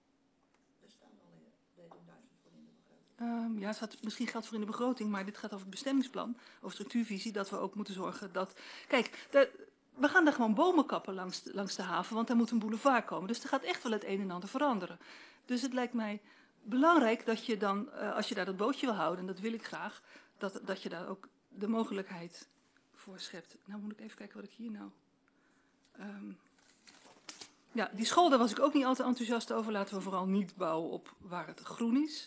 S3: Ja, misschien geldt voor in de begroting, maar dit gaat over het bestemmingsplan, over structuurvisie, dat we ook moeten zorgen dat... Kijk, we gaan daar gewoon bomen kappen langs de haven, want daar moet een boulevard komen. Dus er gaat echt wel het een en ander veranderen. Dus het lijkt mij belangrijk dat je dan, als je daar dat bootje wil houden, en dat wil ik graag, dat je daar ook de mogelijkheid voor schept. Nou moet ik even kijken wat ik hier nou... ja, die school, daar was ik ook niet al te enthousiast over. Laten we vooral niet bouwen op waar het groen is.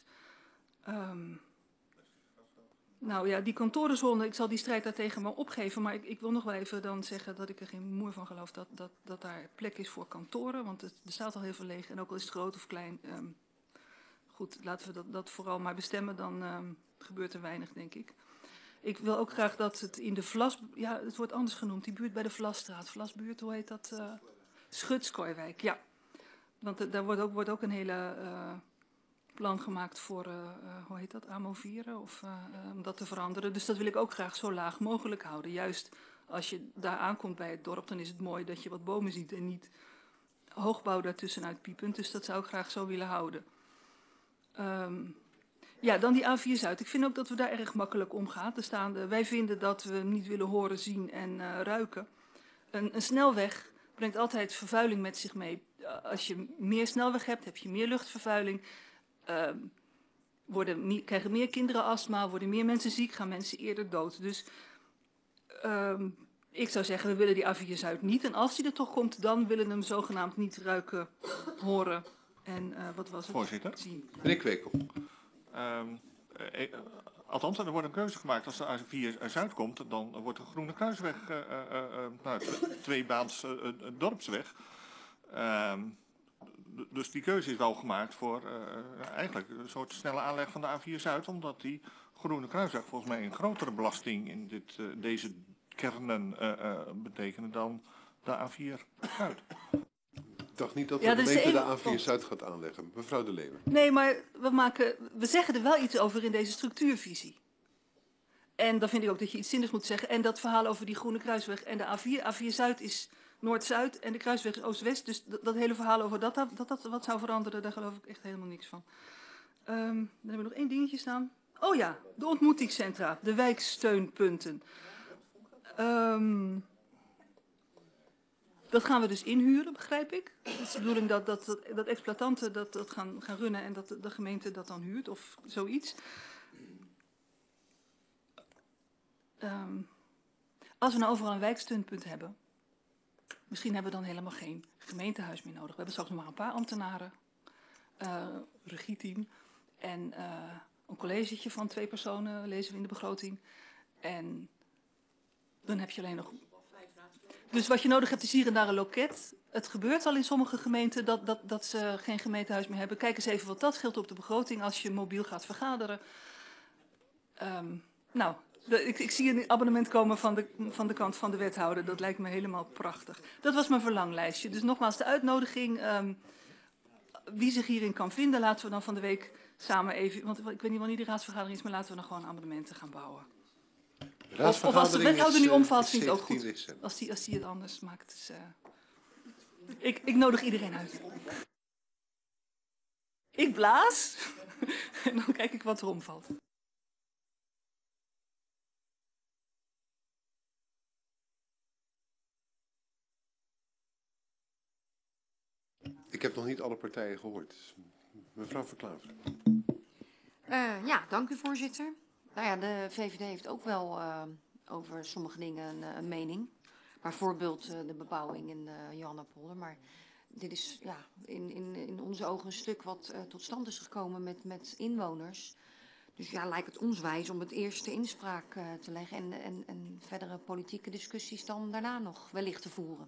S3: Nou ja, die kantorenzone, ik zal die strijd daartegen maar opgeven. Maar ik wil nog wel even dan zeggen dat ik er geen moer van geloof dat daar plek is voor kantoren. Want er staat al heel veel leeg. En ook al is het groot of klein. Goed, laten we dat vooral maar bestemmen. Dan gebeurt er weinig, denk ik. Ik wil ook graag dat het in de Vlas... Ja, het wordt anders genoemd. Die buurt bij de Vlasstraat. Vlasbuurt, hoe heet dat? Schutskooiwijk, ja. Want daar wordt ook een hele... plan gemaakt voor, hoe heet dat, amovieren, om dat te veranderen. Dus dat wil ik ook graag zo laag mogelijk houden. Juist als je daar aankomt bij het dorp, dan is het mooi dat je wat bomen ziet en niet hoogbouw daartussenuit piepend. Dus dat zou ik graag zo willen houden. Ja, dan die A4 Zuid. Ik vind ook dat we daar erg makkelijk omgaan. Wij vinden dat we niet willen horen, zien en ruiken. Een snelweg brengt altijd vervuiling met zich mee. Als je meer snelweg hebt, heb je meer luchtvervuiling. Krijgen meer kinderen astma, worden meer mensen ziek, gaan mensen eerder dood. Dus ik zou zeggen, we willen die A4 Zuid niet. En als die er toch komt, dan willen we hem zogenaamd niet ruiken, horen en wat was het?
S2: Voorzitter.
S3: Zien.
S1: Meneer Kwekel.
S2: Althans, er wordt een keuze gemaakt. Als de A4 Zuid komt, dan wordt de Groene Kruisweg, tweebaans dorpsweg. Dus die keuze is wel gemaakt voor eigenlijk een soort snelle aanleg van de A4 Zuid, omdat die Groene Kruisweg volgens mij een grotere belasting in deze kernen betekenen dan de A4 Zuid.
S1: Ik dacht niet dat de
S3: Ja, dus
S1: gemeente
S3: even-
S1: de A4 Zuid gaat aanleggen. Mevrouw de Leeuwen.
S3: Nee, maar we zeggen er wel iets over in deze structuurvisie. En dan vind ik ook dat je iets zinnigs moet zeggen. En dat verhaal over die Groene Kruisweg en de A4 Zuid is Noord-Zuid en de Kruisweg is Oost-West. Dus dat hele verhaal over dat wat zou veranderen, daar geloof ik echt helemaal niks van. Dan hebben we nog één dingetje staan. Oh ja, de ontmoetingscentra, de wijksteunpunten. Dat gaan we dus inhuren, begrijp ik. Het is de bedoeling dat exploitanten dat gaan runnen en dat de gemeente dat dan huurt of zoiets. Als we nou overal een wijksteunpunt hebben, misschien hebben we dan helemaal geen gemeentehuis meer nodig. We hebben straks nog maar een paar ambtenaren, regieteam en een collegetje van 2 personen, lezen we in de begroting. En dan heb je alleen nog... Dus wat je nodig hebt is hier en daar een loket. Het gebeurt al in sommige gemeenten dat ze geen gemeentehuis meer hebben. Kijk eens even wat dat scheelt op de begroting als je mobiel gaat vergaderen. Nou, ik zie een abonnement komen van de kant van de wethouder. Dat lijkt me helemaal prachtig. Dat was mijn verlanglijstje. Dus nogmaals de uitnodiging. Wie zich hierin kan vinden, laten we dan van de week samen even... Want ik weet niet wanneer die raadsvergadering is, maar laten we dan gewoon abonnementen gaan bouwen. Of als de wethouder nu omvalt, vind ik het ook goed. Als die het anders maakt. Dus, ik nodig iedereen uit. Ik blaas en dan kijk ik wat er omvalt.
S1: Ik heb nog niet alle partijen gehoord. Mevrouw Verklaver.
S9: Ja, dank u voorzitter. Nou ja, de VVD heeft ook wel over sommige dingen een mening. Bijvoorbeeld de bebouwing in Johannapolder. Maar dit is ja, in onze ogen een stuk wat tot stand is gekomen met inwoners. Dus ja, lijkt het ons wijs om het eerst de inspraak te leggen en verdere politieke discussies dan daarna nog wellicht te voeren.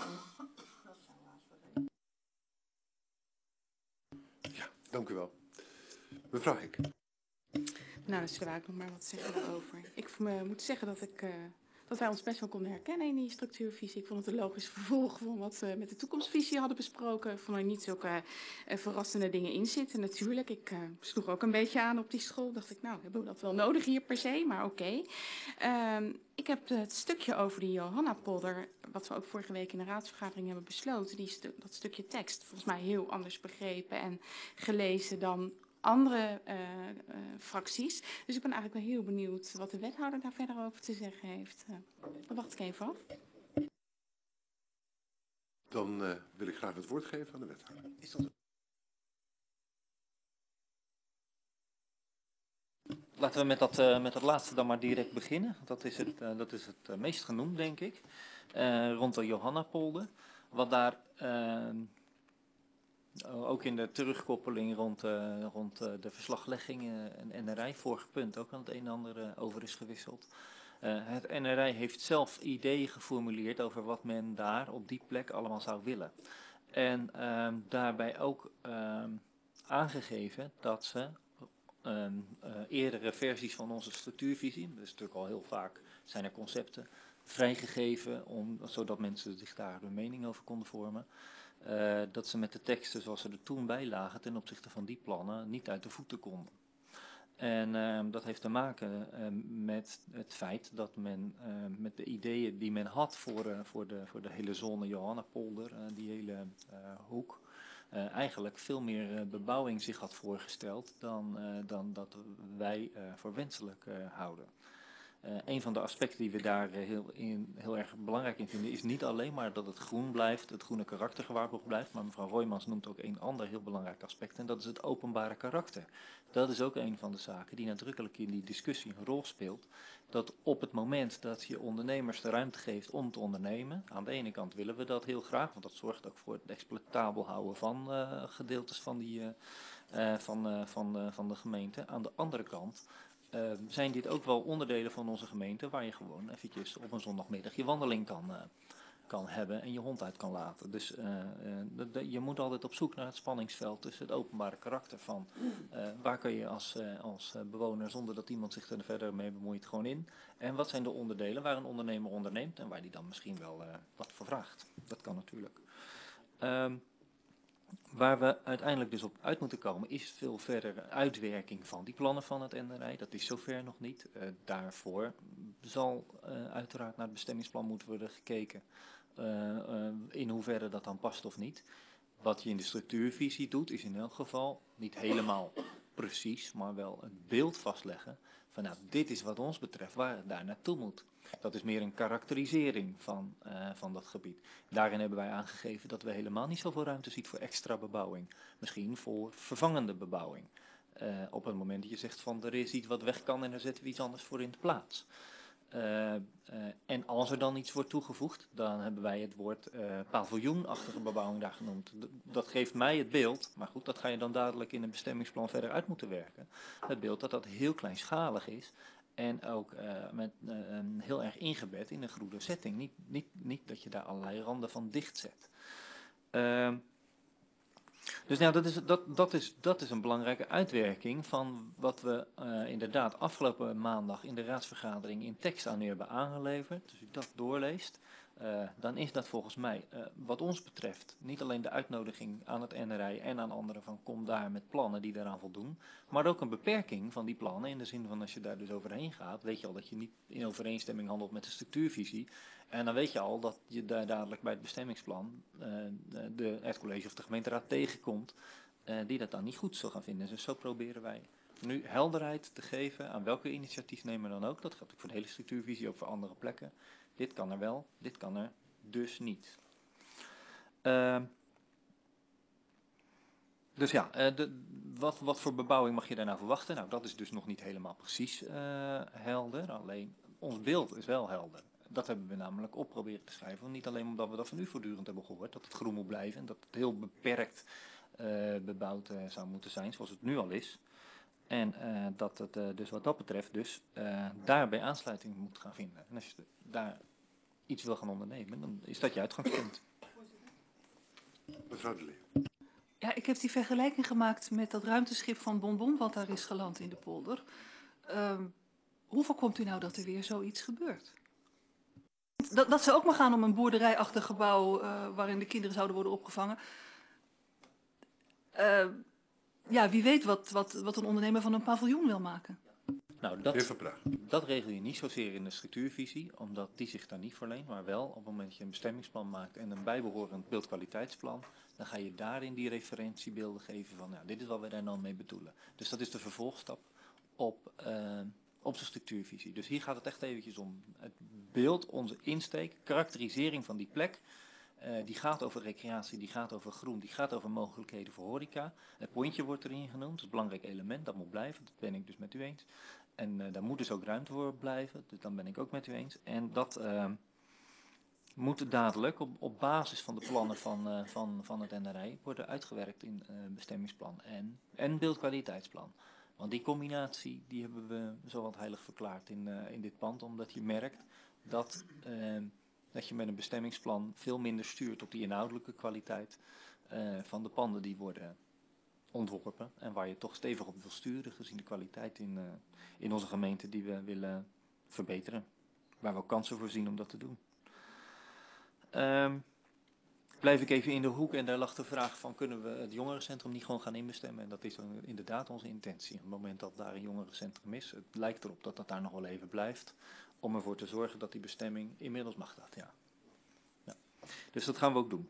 S1: Ja, dank u wel. Mevrouw Henk.
S10: Nou, dus daar wou ik nog maar wat zeggen daarover. Ik moet zeggen dat wij ons best wel konden herkennen in die structuurvisie. Ik vond het een logisch vervolg van wat we met de toekomstvisie hadden besproken. Ik vond er niet zulke verrassende dingen in zitten. Natuurlijk, ik sloeg ook een beetje aan op die school. Dacht ik, nou, hebben we dat wel nodig hier per se? Maar oké. Ik heb het stukje over die Johannapolder, wat we ook vorige week in de raadsvergadering hebben besloten, dat stukje tekst, volgens mij heel anders begrepen en gelezen dan andere fracties. Dus ik ben eigenlijk wel heel benieuwd wat de wethouder daar verder over te zeggen heeft. Dan wacht ik even af.
S1: Dan wil ik graag het woord geven aan de wethouder. Is dat...
S11: Laten we met dat laatste dan maar direct beginnen. Dat is het meest genoemd, denk ik. Rond de Johannapolder. Wat daar... ook in de terugkoppeling rond de verslaglegging en NRI, vorig punt ook aan het een en ander over is gewisseld. Het NRI heeft zelf ideeën geformuleerd over wat men daar op die plek allemaal zou willen. En daarbij ook aangegeven dat ze eerdere versies van onze structuurvisie, dat is natuurlijk al heel vaak, zijn er concepten, vrijgegeven, zodat mensen zich daar hun mening over konden vormen. Dat ze met de teksten zoals ze er toen bij lagen ten opzichte van die plannen niet uit de voeten konden. En dat heeft te maken met het feit dat men met de ideeën die men had voor de hele zone Johannapolder, die hele hoek, eigenlijk veel meer bebouwing zich had voorgesteld dan dat wij voor wenselijk houden. Een van de aspecten die we daar heel erg belangrijk in vinden is niet alleen maar dat het groen blijft, het groene karakter gewaarborgd blijft, maar mevrouw Roijmans noemt ook een ander heel belangrijk aspect en dat is het openbare karakter. Dat is ook een van de zaken die nadrukkelijk in die discussie een rol speelt. Dat op het moment dat je ondernemers de ruimte geeft om te ondernemen, aan de ene kant willen we dat heel graag, want dat zorgt ook voor het exploitabel houden van gedeeltes van de gemeente. Aan de andere kant zijn dit ook wel onderdelen van onze gemeente waar je gewoon eventjes op een zondagmiddag je wandeling kan hebben en je hond uit kan laten. Dus je moet altijd op zoek naar het spanningsveld tussen het openbare karakter van waar kun je als bewoner zonder dat iemand zich er verder mee bemoeit gewoon in. En wat zijn de onderdelen waar een ondernemer onderneemt en waar die dan misschien wel wat voor vraagt. Dat kan natuurlijk. Waar we uiteindelijk dus op uit moeten komen is veel verdere uitwerking van die plannen van het NRI. Dat is zover nog niet. Daarvoor zal uiteraard naar het bestemmingsplan moeten worden gekeken in hoeverre dat dan past of niet. Wat je in de structuurvisie doet is in elk geval niet helemaal precies, maar wel een beeld vastleggen van nou, dit is wat ons betreft waar het daar naartoe moet. Dat is meer een karakterisering van dat gebied. Daarin hebben wij aangegeven dat we helemaal niet zoveel ruimte zien voor extra bebouwing. Misschien voor vervangende bebouwing. Op het moment dat je zegt van er is iets wat weg kan en daar zetten we iets anders voor in de plaats. En als er dan iets wordt toegevoegd, dan hebben wij het woord paviljoenachtige bebouwing daar genoemd. Dat geeft mij het beeld, maar goed, dat ga je dan dadelijk in een bestemmingsplan verder uit moeten werken. Het beeld dat dat heel kleinschalig is en ook heel erg ingebed in een groene setting. Niet dat je daar allerlei randen van dicht zet. Dus nou, dat is een belangrijke uitwerking van wat we inderdaad afgelopen maandag in de raadsvergadering in tekst aan u hebben aangeleverd. Dus u dat doorleest, dan is dat volgens mij wat ons betreft niet alleen de uitnodiging aan het NRI en aan anderen van kom daar met plannen die daaraan voldoen, maar ook een beperking van die plannen in de zin van als je daar dus overheen gaat, weet je al dat je niet in overeenstemming handelt met de structuurvisie. En dan weet je al dat je daar dadelijk bij het bestemmingsplan het college of de gemeenteraad tegenkomt die dat dan niet goed zal gaan vinden. Dus zo proberen wij nu helderheid te geven aan welke initiatiefnemer dan ook. Dat geldt ook voor de hele structuurvisie, ook voor andere plekken. Dit kan er wel, dit kan er dus niet. Dus ja, wat voor bebouwing mag je daarna verwachten? Nou, dat is dus nog niet helemaal precies helder. Alleen ons beeld is wel helder. Dat hebben we namelijk op proberen te schrijven. Niet alleen omdat we dat van u voortdurend hebben gehoord, dat het groen moet blijven en dat het heel beperkt bebouwd zou moeten zijn, zoals het nu al is. En dat het dus wat dat betreft dus daarbij aansluiting moet gaan vinden. En als je daar iets wil gaan ondernemen, dan is dat je uitgangspunt.
S1: Mevrouw De Leeuw.
S3: Ja, ik heb die vergelijking gemaakt met dat ruimteschip van Bonbon wat daar is geland in de polder. Hoe voorkomt u nou dat er weer zoiets gebeurt? Dat zou ook maar gaan om een boerderijachtig gebouw waarin de kinderen zouden worden opgevangen. Ja, wie weet wat een ondernemer van een paviljoen wil maken.
S11: Nou, dat regel je niet zozeer in de structuurvisie, omdat die zich daar niet verleent, maar wel op het moment dat je een bestemmingsplan maakt en een bijbehorend beeldkwaliteitsplan, dan ga je daarin die referentiebeelden geven van, nou, dit is wat we daar dan mee bedoelen. Dus dat is de vervolgstap op de structuurvisie. Dus hier gaat het echt eventjes om het beeld, onze insteek, karakterisering van die plek. Die gaat over recreatie, die gaat over groen, die gaat over mogelijkheden voor horeca. Het pontje wordt erin genoemd, dat is een belangrijk element, dat moet blijven, dat ben ik dus met u eens. En daar moet dus ook ruimte voor blijven, dus dan ben ik ook met u eens. En dat moet dadelijk op basis van de plannen van het NRI worden uitgewerkt in bestemmingsplan en beeldkwaliteitsplan. Want die combinatie die hebben we zowat heilig verklaard in dit pand, omdat je merkt dat je met een bestemmingsplan veel minder stuurt op die inhoudelijke kwaliteit van de panden die worden ontworpen. En waar je toch stevig op wil sturen, gezien de kwaliteit in onze gemeente die we willen verbeteren. Waar we ook kansen voor zien om dat te doen. Blijf ik even in de hoek en daar lag de vraag van kunnen we het jongerencentrum niet gewoon gaan inbestemmen. En dat is inderdaad onze intentie. Op het moment dat daar een jongerencentrum is, het lijkt erop dat dat daar nog wel even blijft. Om ervoor te zorgen dat die bestemming inmiddels mag dat, ja. Dus dat gaan we ook doen.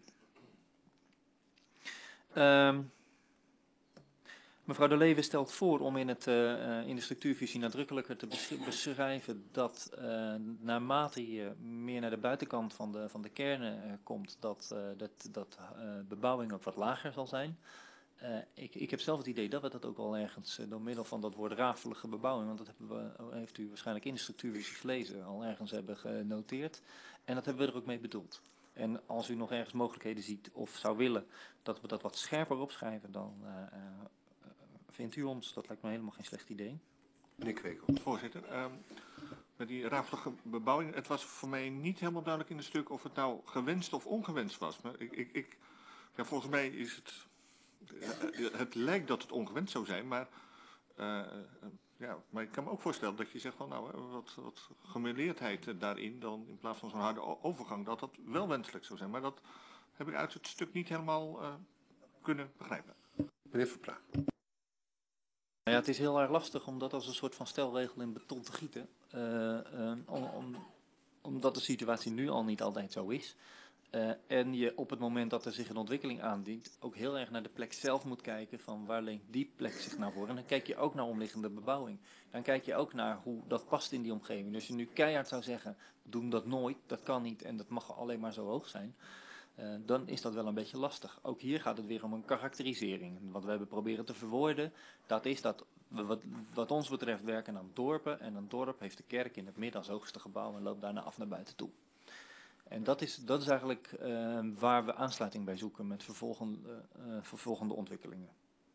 S11: Mevrouw De Leeuwen stelt voor om in de structuurvisie nadrukkelijker te beschrijven dat naarmate je meer naar de buitenkant van de kernen komt, dat bebouwing ook wat lager zal zijn. Ik heb zelf het idee dat we dat ook al ergens door middel van dat woord rafelige bebouwing, want dat heeft u waarschijnlijk in de structuurvisie gelezen, al ergens hebben genoteerd. En dat hebben we er ook mee bedoeld. En als u nog ergens mogelijkheden ziet of zou willen dat we dat wat scherper opschrijven, dan vindt u ons. Dat lijkt me helemaal geen slecht idee.
S1: Meneer Kwekel.
S2: Voorzitter, met die rafelige bebouwing, het was voor mij niet helemaal duidelijk in het stuk of het nou gewenst of ongewenst was. Maar ja, volgens mij is het lijkt dat het ongewenst zou zijn, maar maar ik kan me ook voorstellen dat je zegt van nou, wat gemêleerdheid daarin, dan in plaats van zo'n harde overgang, dat wel wenselijk zou zijn. Maar dat heb ik uit het stuk niet helemaal kunnen begrijpen.
S1: Meneer Verplaag.
S11: Ja, het is heel erg lastig om dat als een soort van stelregel in beton te gieten. Omdat de situatie nu al niet altijd zo is. En je op het moment dat er zich een ontwikkeling aandient ook heel erg naar de plek zelf moet kijken van waar leent die plek zich nou voor. En dan kijk je ook naar omliggende bebouwing. Dan kijk je ook naar hoe dat past in die omgeving. Dus je nu keihard zou zeggen, doen dat nooit, dat kan niet en dat mag alleen maar zo hoog zijn. Dan is dat wel een beetje lastig. Ook hier gaat het weer om een karakterisering. Wat we hebben proberen te verwoorden, dat is dat we wat ons betreft werken aan dorpen. En een dorp heeft de kerk in het midden als hoogste gebouw en loopt daarna af naar buiten toe. En dat is eigenlijk waar we aansluiting bij zoeken met vervolgende ontwikkelingen.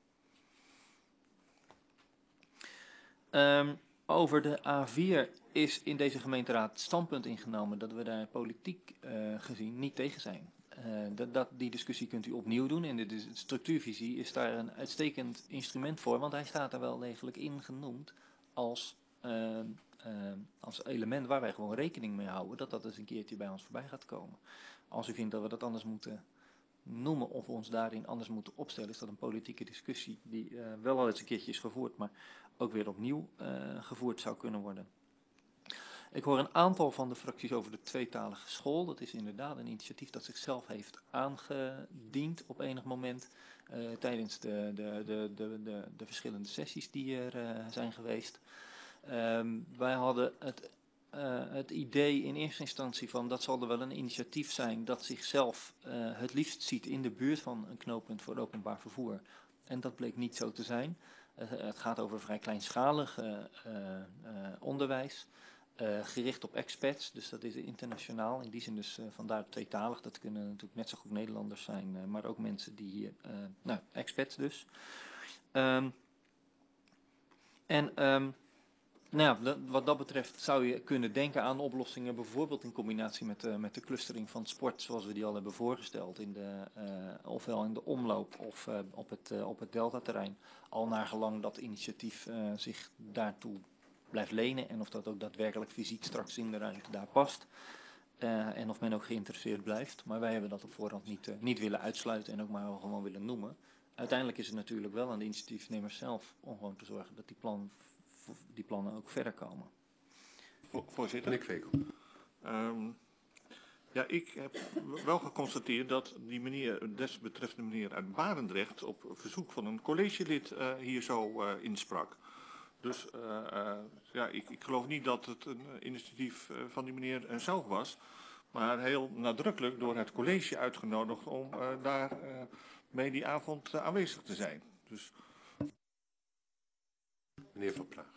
S11: Over de A4 is in deze gemeenteraad standpunt ingenomen dat we daar politiek gezien niet tegen zijn. Die discussie kunt u opnieuw doen. En de structuurvisie is daar een uitstekend instrument voor, want hij staat er wel degelijk in genoemd als element waar wij gewoon rekening mee houden dat dat eens een keertje bij ons voorbij gaat komen. Als u vindt dat we dat anders moeten noemen of ons daarin anders moeten opstellen, is dat een politieke discussie die wel al eens een keertje is gevoerd, maar ook weer opnieuw gevoerd zou kunnen worden. Ik hoor een aantal van de fracties over de tweetalige school. Dat is inderdaad een initiatief dat zichzelf heeft aangediend op enig moment tijdens de verschillende sessies die er zijn geweest. Wij hadden het idee in eerste instantie van dat zal er wel een initiatief zijn dat zichzelf het liefst ziet in de buurt van een knooppunt voor openbaar vervoer. En dat bleek niet zo te zijn. Het gaat over vrij kleinschalig onderwijs, gericht op expats, dus dat is internationaal. In die zin dus vandaar tweetalig, dat kunnen natuurlijk net zo goed Nederlanders zijn, maar ook mensen die hier, expats dus. Wat dat betreft zou je kunnen denken aan oplossingen, bijvoorbeeld in combinatie met de clustering van sport, zoals we die al hebben voorgesteld, ofwel in de omloop of op het deltaterrein, al naar gelang dat initiatief zich daartoe blijft lenen en of dat ook daadwerkelijk fysiek straks in de ruimte daar past. En of men ook geïnteresseerd blijft. Maar wij hebben dat op voorhand niet willen uitsluiten en ook maar gewoon willen noemen. Uiteindelijk is het natuurlijk wel aan de initiatiefnemers zelf om gewoon te zorgen dat die plannen ook verder komen.
S2: Voorzitter.
S1: Meneer Kwekel.
S2: Ik heb wel geconstateerd dat die meneer, desbetreffende meneer uit Barendrecht, op verzoek van een collegelid hier zo insprak. Dus ik geloof niet dat het een initiatief van die meneer zelf was, maar heel nadrukkelijk door het college uitgenodigd om daar mee die avond aanwezig te zijn. Dus...
S1: Meneer Van Praag.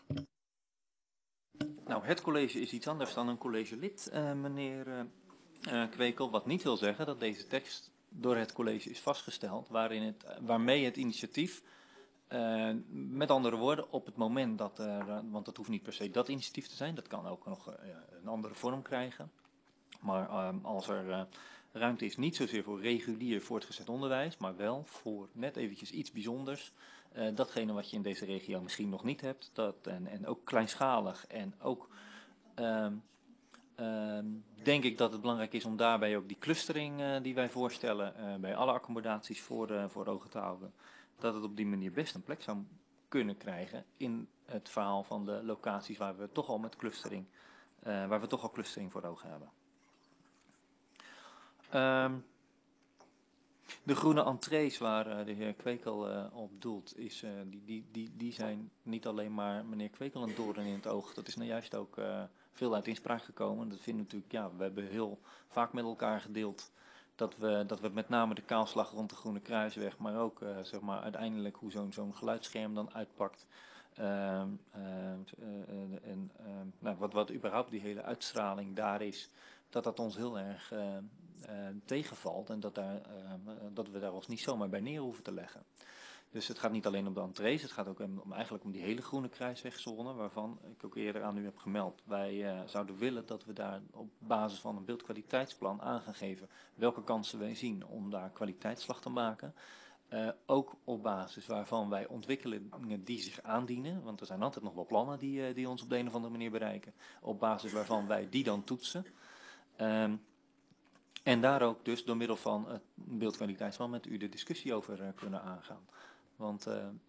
S11: Nou, het college is iets anders dan een collegelid, meneer Kwekel. Wat niet wil zeggen dat deze tekst door het college is vastgesteld, waarmee het initiatief, met andere woorden, op het moment dat want dat hoeft niet per se dat initiatief te zijn, dat kan ook nog een andere vorm krijgen. Maar als er ruimte is, niet zozeer voor regulier voortgezet onderwijs, maar wel voor net eventjes iets bijzonders. Datgene wat je in deze regio misschien nog niet hebt, en ook kleinschalig. En ook denk ik dat het belangrijk is om daarbij ook die clustering die wij voorstellen bij alle accommodaties voor ogen te houden. Dat het op die manier best een plek zou kunnen krijgen in het verhaal van de locaties waar we toch al clustering voor ogen hebben. De groene entrees waar de heer Kwekel op doelt, die zijn niet alleen maar meneer Kwekel een doorn in het oog. Dat is nou juist ook veel uit inspraak gekomen. Dat vinden we natuurlijk, we hebben heel vaak met elkaar gedeeld dat we met name de kaalslag rond de Groene Kruisweg, maar ook uiteindelijk hoe zo'n geluidsscherm dan uitpakt. Wat überhaupt die hele uitstraling daar is, dat ons heel erg tegenvalt en dat we daar ons niet zomaar bij neer hoeven te leggen. Dus het gaat niet alleen om de entrees, het gaat ook eigenlijk om die hele Groene Kruiswegzone, waarvan ik ook eerder aan u heb gemeld. Wij zouden willen dat we daar op basis van een beeldkwaliteitsplan aan gaan geven welke kansen wij zien om daar kwaliteitsslag te maken. Ook op basis waarvan wij ontwikkelingen die zich aandienen, want er zijn altijd nog wel plannen die ons op de een of andere manier bereiken, op basis waarvan wij die dan toetsen. En daar ook dus door middel van het beeldkwaliteitsplan met u de discussie over kunnen aangaan. Want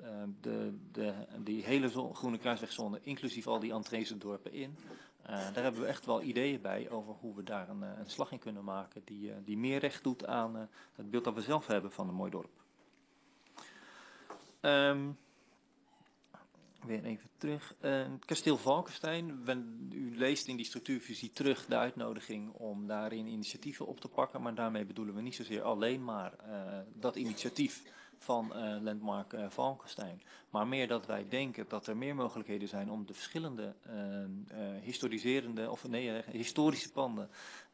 S11: die hele Groene Kruiswegzone, inclusief al die entrees en dorpen in, daar hebben we echt wel ideeën bij over hoe we daar een slag in kunnen maken die meer recht doet aan het beeld dat we zelf hebben van een mooi dorp. Weer even terug. Kasteel Valkenstein. U leest in die structuurvisie terug de uitnodiging om daarin initiatieven op te pakken. Maar daarmee bedoelen we niet zozeer alleen maar dat initiatief van Landmark Valkenstein. Maar meer dat wij denken dat er meer mogelijkheden zijn om de verschillende historische panden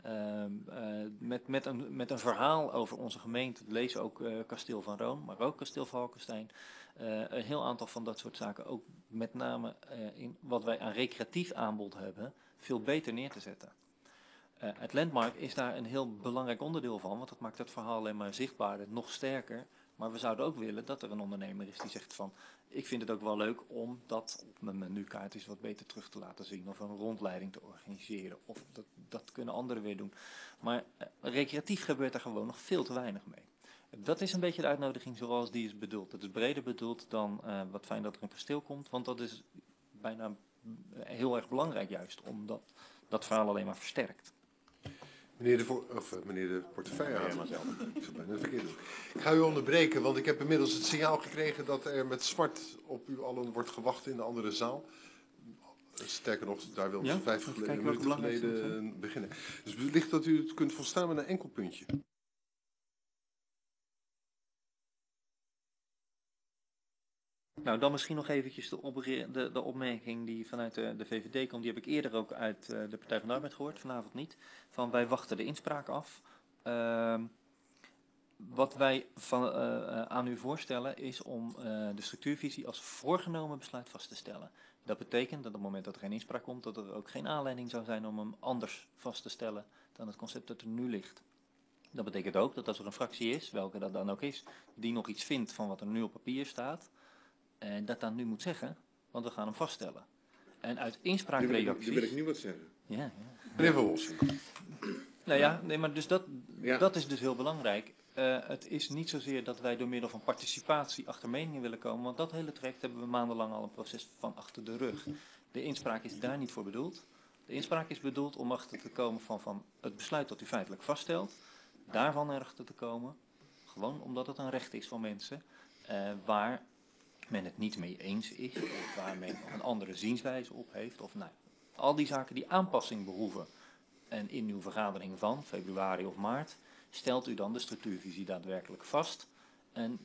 S11: met een verhaal over onze gemeente. Lees ook Kasteel van Roon, maar ook Kasteel Valkenstein. Een heel aantal van dat soort zaken, ook met name in wat wij aan recreatief aanbod hebben, veel beter neer te zetten. Het Landmark is daar een heel belangrijk onderdeel van, want dat maakt het verhaal alleen maar zichtbaarder, nog sterker. Maar we zouden ook willen dat er een ondernemer is die zegt van, ik vind het ook wel leuk om dat op mijn menukaart eens wat beter terug te laten zien, of een rondleiding te organiseren, of dat kunnen anderen weer doen. Maar recreatief gebeurt er gewoon nog veel te weinig mee. Dat is een beetje de uitnodiging zoals die is bedoeld. Het is breder bedoeld dan wat fijn dat er een kasteel komt, want dat is bijna heel erg belangrijk juist, omdat dat verhaal alleen maar versterkt.
S1: Meneer de portefeuillehouder. Ik ga u onderbreken, want ik heb inmiddels het signaal gekregen dat er met zwart op u allen wordt gewacht in de andere zaal. Sterker nog, daar wilden ze 5 minuten geleden beginnen. Dus wellicht dat u het kunt volstaan met een enkel puntje.
S11: Nou, dan misschien nog eventjes de opmerking die vanuit de VVD komt. Die heb ik eerder ook uit de Partij van de Arbeid gehoord, vanavond niet. Van wij wachten de inspraak af. Wat wij aan u voorstellen is om de structuurvisie als voorgenomen besluit vast te stellen. Dat betekent dat op het moment dat er geen inspraak komt, dat er ook geen aanleiding zou zijn om hem anders vast te stellen dan het concept dat er nu ligt. Dat betekent ook dat als er een fractie is, welke dat dan ook is, die nog iets vindt van wat er nu op papier staat, dat dan nu moet zeggen, want we gaan hem vaststellen. En uit inspraakreacties...
S5: Nu wil ik niet wat zeggen.
S11: Ja.
S1: Meneer Van Wolfsen.
S11: Nou ja, nee, maar dus dat is dus heel belangrijk. Het is niet zozeer dat wij door middel van participatie achter meningen willen komen, want dat hele traject hebben we maandenlang al een proces van achter de rug. De inspraak is daar niet voor bedoeld. De inspraak is bedoeld om achter te komen van het besluit dat u feitelijk vaststelt, daarvan erachter te komen, gewoon omdat het een recht is van mensen, waar men het niet mee eens is, of waar men een andere zienswijze op heeft, of nou, al die zaken die aanpassing behoeven. En in uw vergadering van februari of maart stelt u dan de structuurvisie daadwerkelijk vast en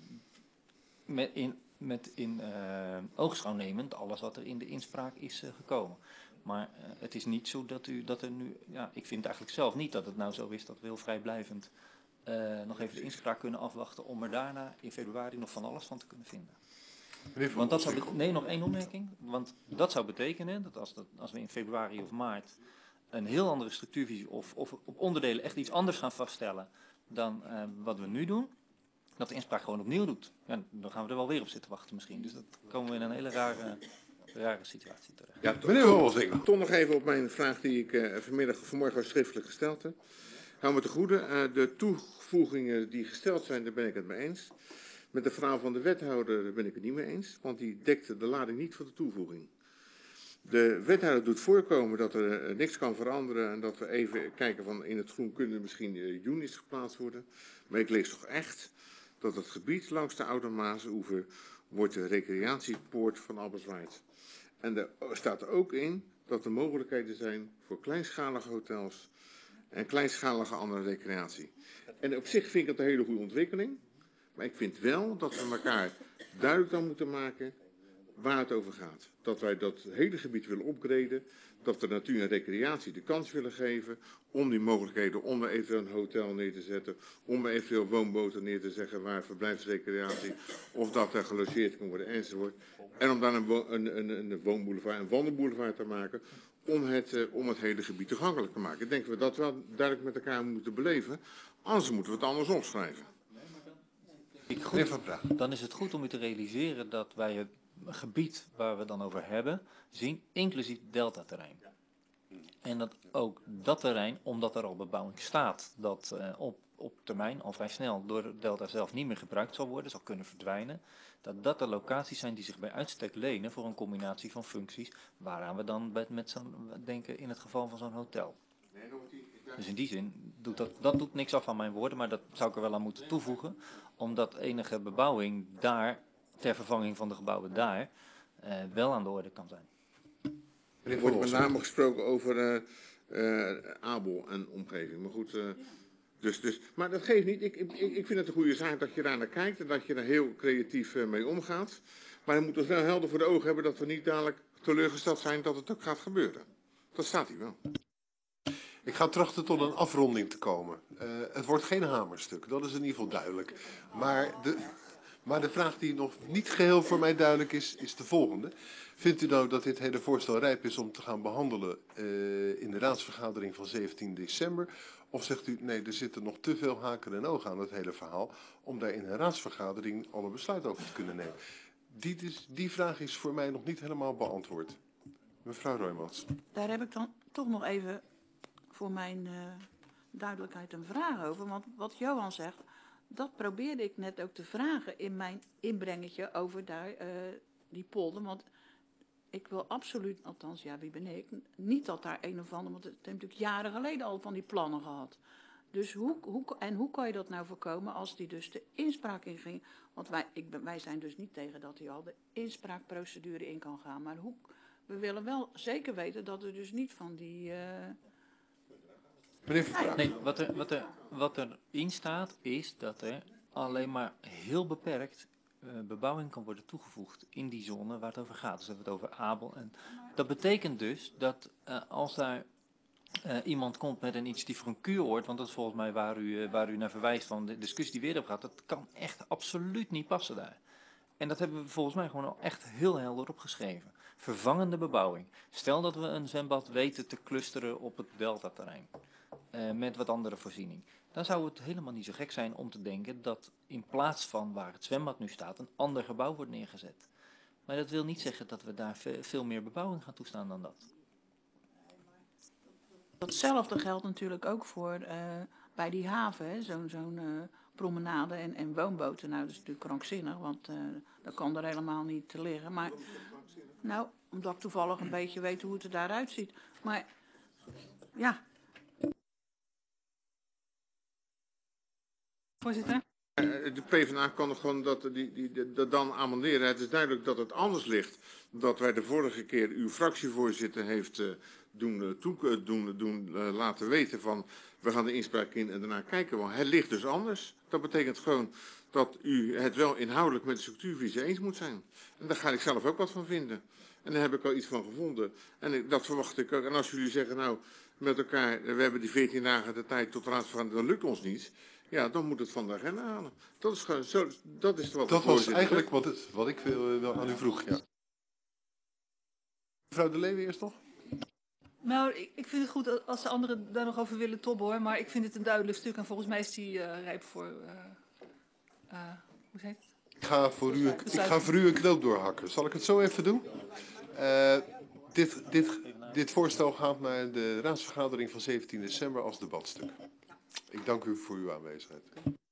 S11: met in oogschouw nemend alles wat er in de inspraak is gekomen. Maar het is niet zo dat er nu, ja, ik vind eigenlijk zelf niet dat het nou zo is dat we heel vrijblijvend nog even de inspraak kunnen afwachten om er daarna in februari nog van alles van te kunnen vinden. Want dat zou nog één opmerking. Want dat zou betekenen dat als we in februari of maart een heel andere structuurvisie of op onderdelen echt iets anders gaan vaststellen dan wat we nu doen, dat de inspraak gewoon opnieuw doet. Ja, dan gaan we er wel weer op zitten wachten misschien. Dus dat komen we in een hele rare situatie terecht.
S5: Ja, meneer Wolfsing. Toch nog even op mijn vraag die ik vanmorgen schriftelijk gesteld heb. Hou me te goede. De toevoegingen die gesteld zijn, daar ben ik het mee eens. Met de verhaal van de wethouder ben ik het niet mee eens, want die dekt de lading niet voor de toevoeging. De wethouder doet voorkomen dat er niks kan veranderen en dat we even kijken van in het groen kunnen misschien units geplaatst worden. Maar ik lees toch echt dat het gebied langs de Oude Maasoever wordt de recreatiepoort van Alberswaard. En er staat er ook in dat er mogelijkheden zijn voor kleinschalige hotels en kleinschalige andere recreatie. En op zich vind ik dat een hele goede ontwikkeling. Maar ik vind wel dat we elkaar duidelijk dan moeten maken waar het over gaat. Dat wij dat hele gebied willen upgraden. Dat we natuur en recreatie de kans willen geven om die mogelijkheden, om er eventueel een hotel neer te zetten, om er eventueel woonboten neer te zetten waar verblijfsrecreatie, of dat er gelogeerd kan worden enzovoort. En om dan een woonboulevard en wandelboulevard te maken om het hele gebied toegankelijk te maken. Ik denk dat we dat wel duidelijk met elkaar moeten beleven, anders moeten we het anders opschrijven.
S11: Dan is het goed om u te realiseren dat wij het gebied waar we dan over hebben zien, inclusief deltaterrein. En dat ook dat terrein, omdat er al bebouwing staat, dat op termijn al vrij snel door de delta zelf niet meer gebruikt zal worden, zal kunnen verdwijnen, dat er locaties zijn die zich bij uitstek lenen voor een combinatie van functies, waaraan we dan met zo'n denken in het geval van zo'n hotel. Dus in die zin, dat doet niks af van mijn woorden, maar dat zou ik er wel aan moeten toevoegen, omdat enige bebouwing daar, ter vervanging van de gebouwen daar, wel aan de orde kan zijn.
S5: Er wordt met name gesproken over Abel en omgeving. Maar goed, maar dat geeft niet. Ik vind het een goede zaak dat je daar naar kijkt en dat je daar heel creatief mee omgaat. Maar je moet dus wel helder voor de ogen hebben dat we niet dadelijk teleurgesteld zijn dat het ook gaat gebeuren. Dat staat hier wel.
S1: Ik ga trachten tot een afronding te komen. Het wordt geen hamerstuk, dat is in ieder geval duidelijk. Maar de vraag die nog niet geheel voor mij duidelijk is de volgende. Vindt u nou dat dit hele voorstel rijp is om te gaan behandelen in de raadsvergadering van 17 december? Of zegt u, nee, er zitten nog te veel haken en ogen aan het hele verhaal om daar in een raadsvergadering al een besluit over te kunnen nemen? Die vraag is voor mij nog niet helemaal beantwoord. Mevrouw Roijmans.
S7: Daar heb ik dan toch nog even voor mijn duidelijkheid een vraag over. Want wat Johan zegt, dat probeerde ik net ook te vragen in mijn inbrengetje over daar, die polder. Want ik wil absoluut, althans ja, wie ben ik, niet dat daar een of ander, want het heeft natuurlijk jaren geleden al van die plannen gehad. Dus hoe kan je dat nou voorkomen als die dus de inspraak inging? Want wij zijn dus niet tegen dat hij al de inspraakprocedure in kan gaan. Maar we willen wel zeker weten dat er dus niet van die...
S1: Meneer Verbraak.
S11: Nee, wat erin staat is dat er alleen maar heel beperkt bebouwing kan worden toegevoegd in die zone waar het over gaat. Dus we hebben het over Abel. En dat betekent dus dat als daar iemand komt met een initiatief voor een kuuroord, want dat is volgens mij waar u naar verwijst van de discussie die weer op gaat, dat kan echt absoluut niet passen daar. En dat hebben we volgens mij gewoon al echt heel helder opgeschreven. Vervangende bebouwing. Stel dat we een zwembad weten te clusteren op het deltaterrein. Met wat andere voorziening. Dan zou het helemaal niet zo gek zijn om te denken dat in plaats van waar het zwembad nu staat, een ander gebouw wordt neergezet. Maar dat wil niet zeggen dat we daar veel meer bebouwing gaan toestaan dan dat.
S7: Datzelfde geldt natuurlijk ook voor bij die haven, zo'n promenade en woonboten. Nou, dat is natuurlijk krankzinnig, want dat kan er helemaal niet te liggen. Maar, nou, omdat ik toevallig een beetje weet hoe het er daaruit ziet. Maar, ja.
S3: Voorzitter.
S5: De PvdA kan nog gewoon dat dan amenderen. Het is duidelijk dat het anders ligt. Dat wij de vorige keer uw fractievoorzitter heeft laten weten van we gaan de inspraak in en daarna kijken we. Het ligt dus anders. Dat betekent gewoon dat u het wel inhoudelijk met de structuurvisie eens moet zijn. En daar ga ik zelf ook wat van vinden. En daar heb ik al iets van gevonden. En dat verwacht ik ook. En als jullie zeggen nou met elkaar we hebben die 14 dagen de tijd tot raadsvergadering, dat lukt ons niet. Ja, dan moet het van de agenda halen. Dat is gewoon zo. Dat is wat.
S1: Dat was eigenlijk wat ik wel aan u vroeg. Ja. Mevrouw De Leeuwen eerst nog?
S3: Nou, ik vind het goed als de anderen daar nog over willen tobben hoor. Maar ik vind het een duidelijk stuk en volgens mij is die rijp voor... hoe heet het?
S1: Ik ga voor u een knoop doorhakken. Zal ik het zo even doen? Dit voorstel gaat naar de raadsvergadering van 17 december als debatstuk. Ik dank u voor uw aanwezigheid.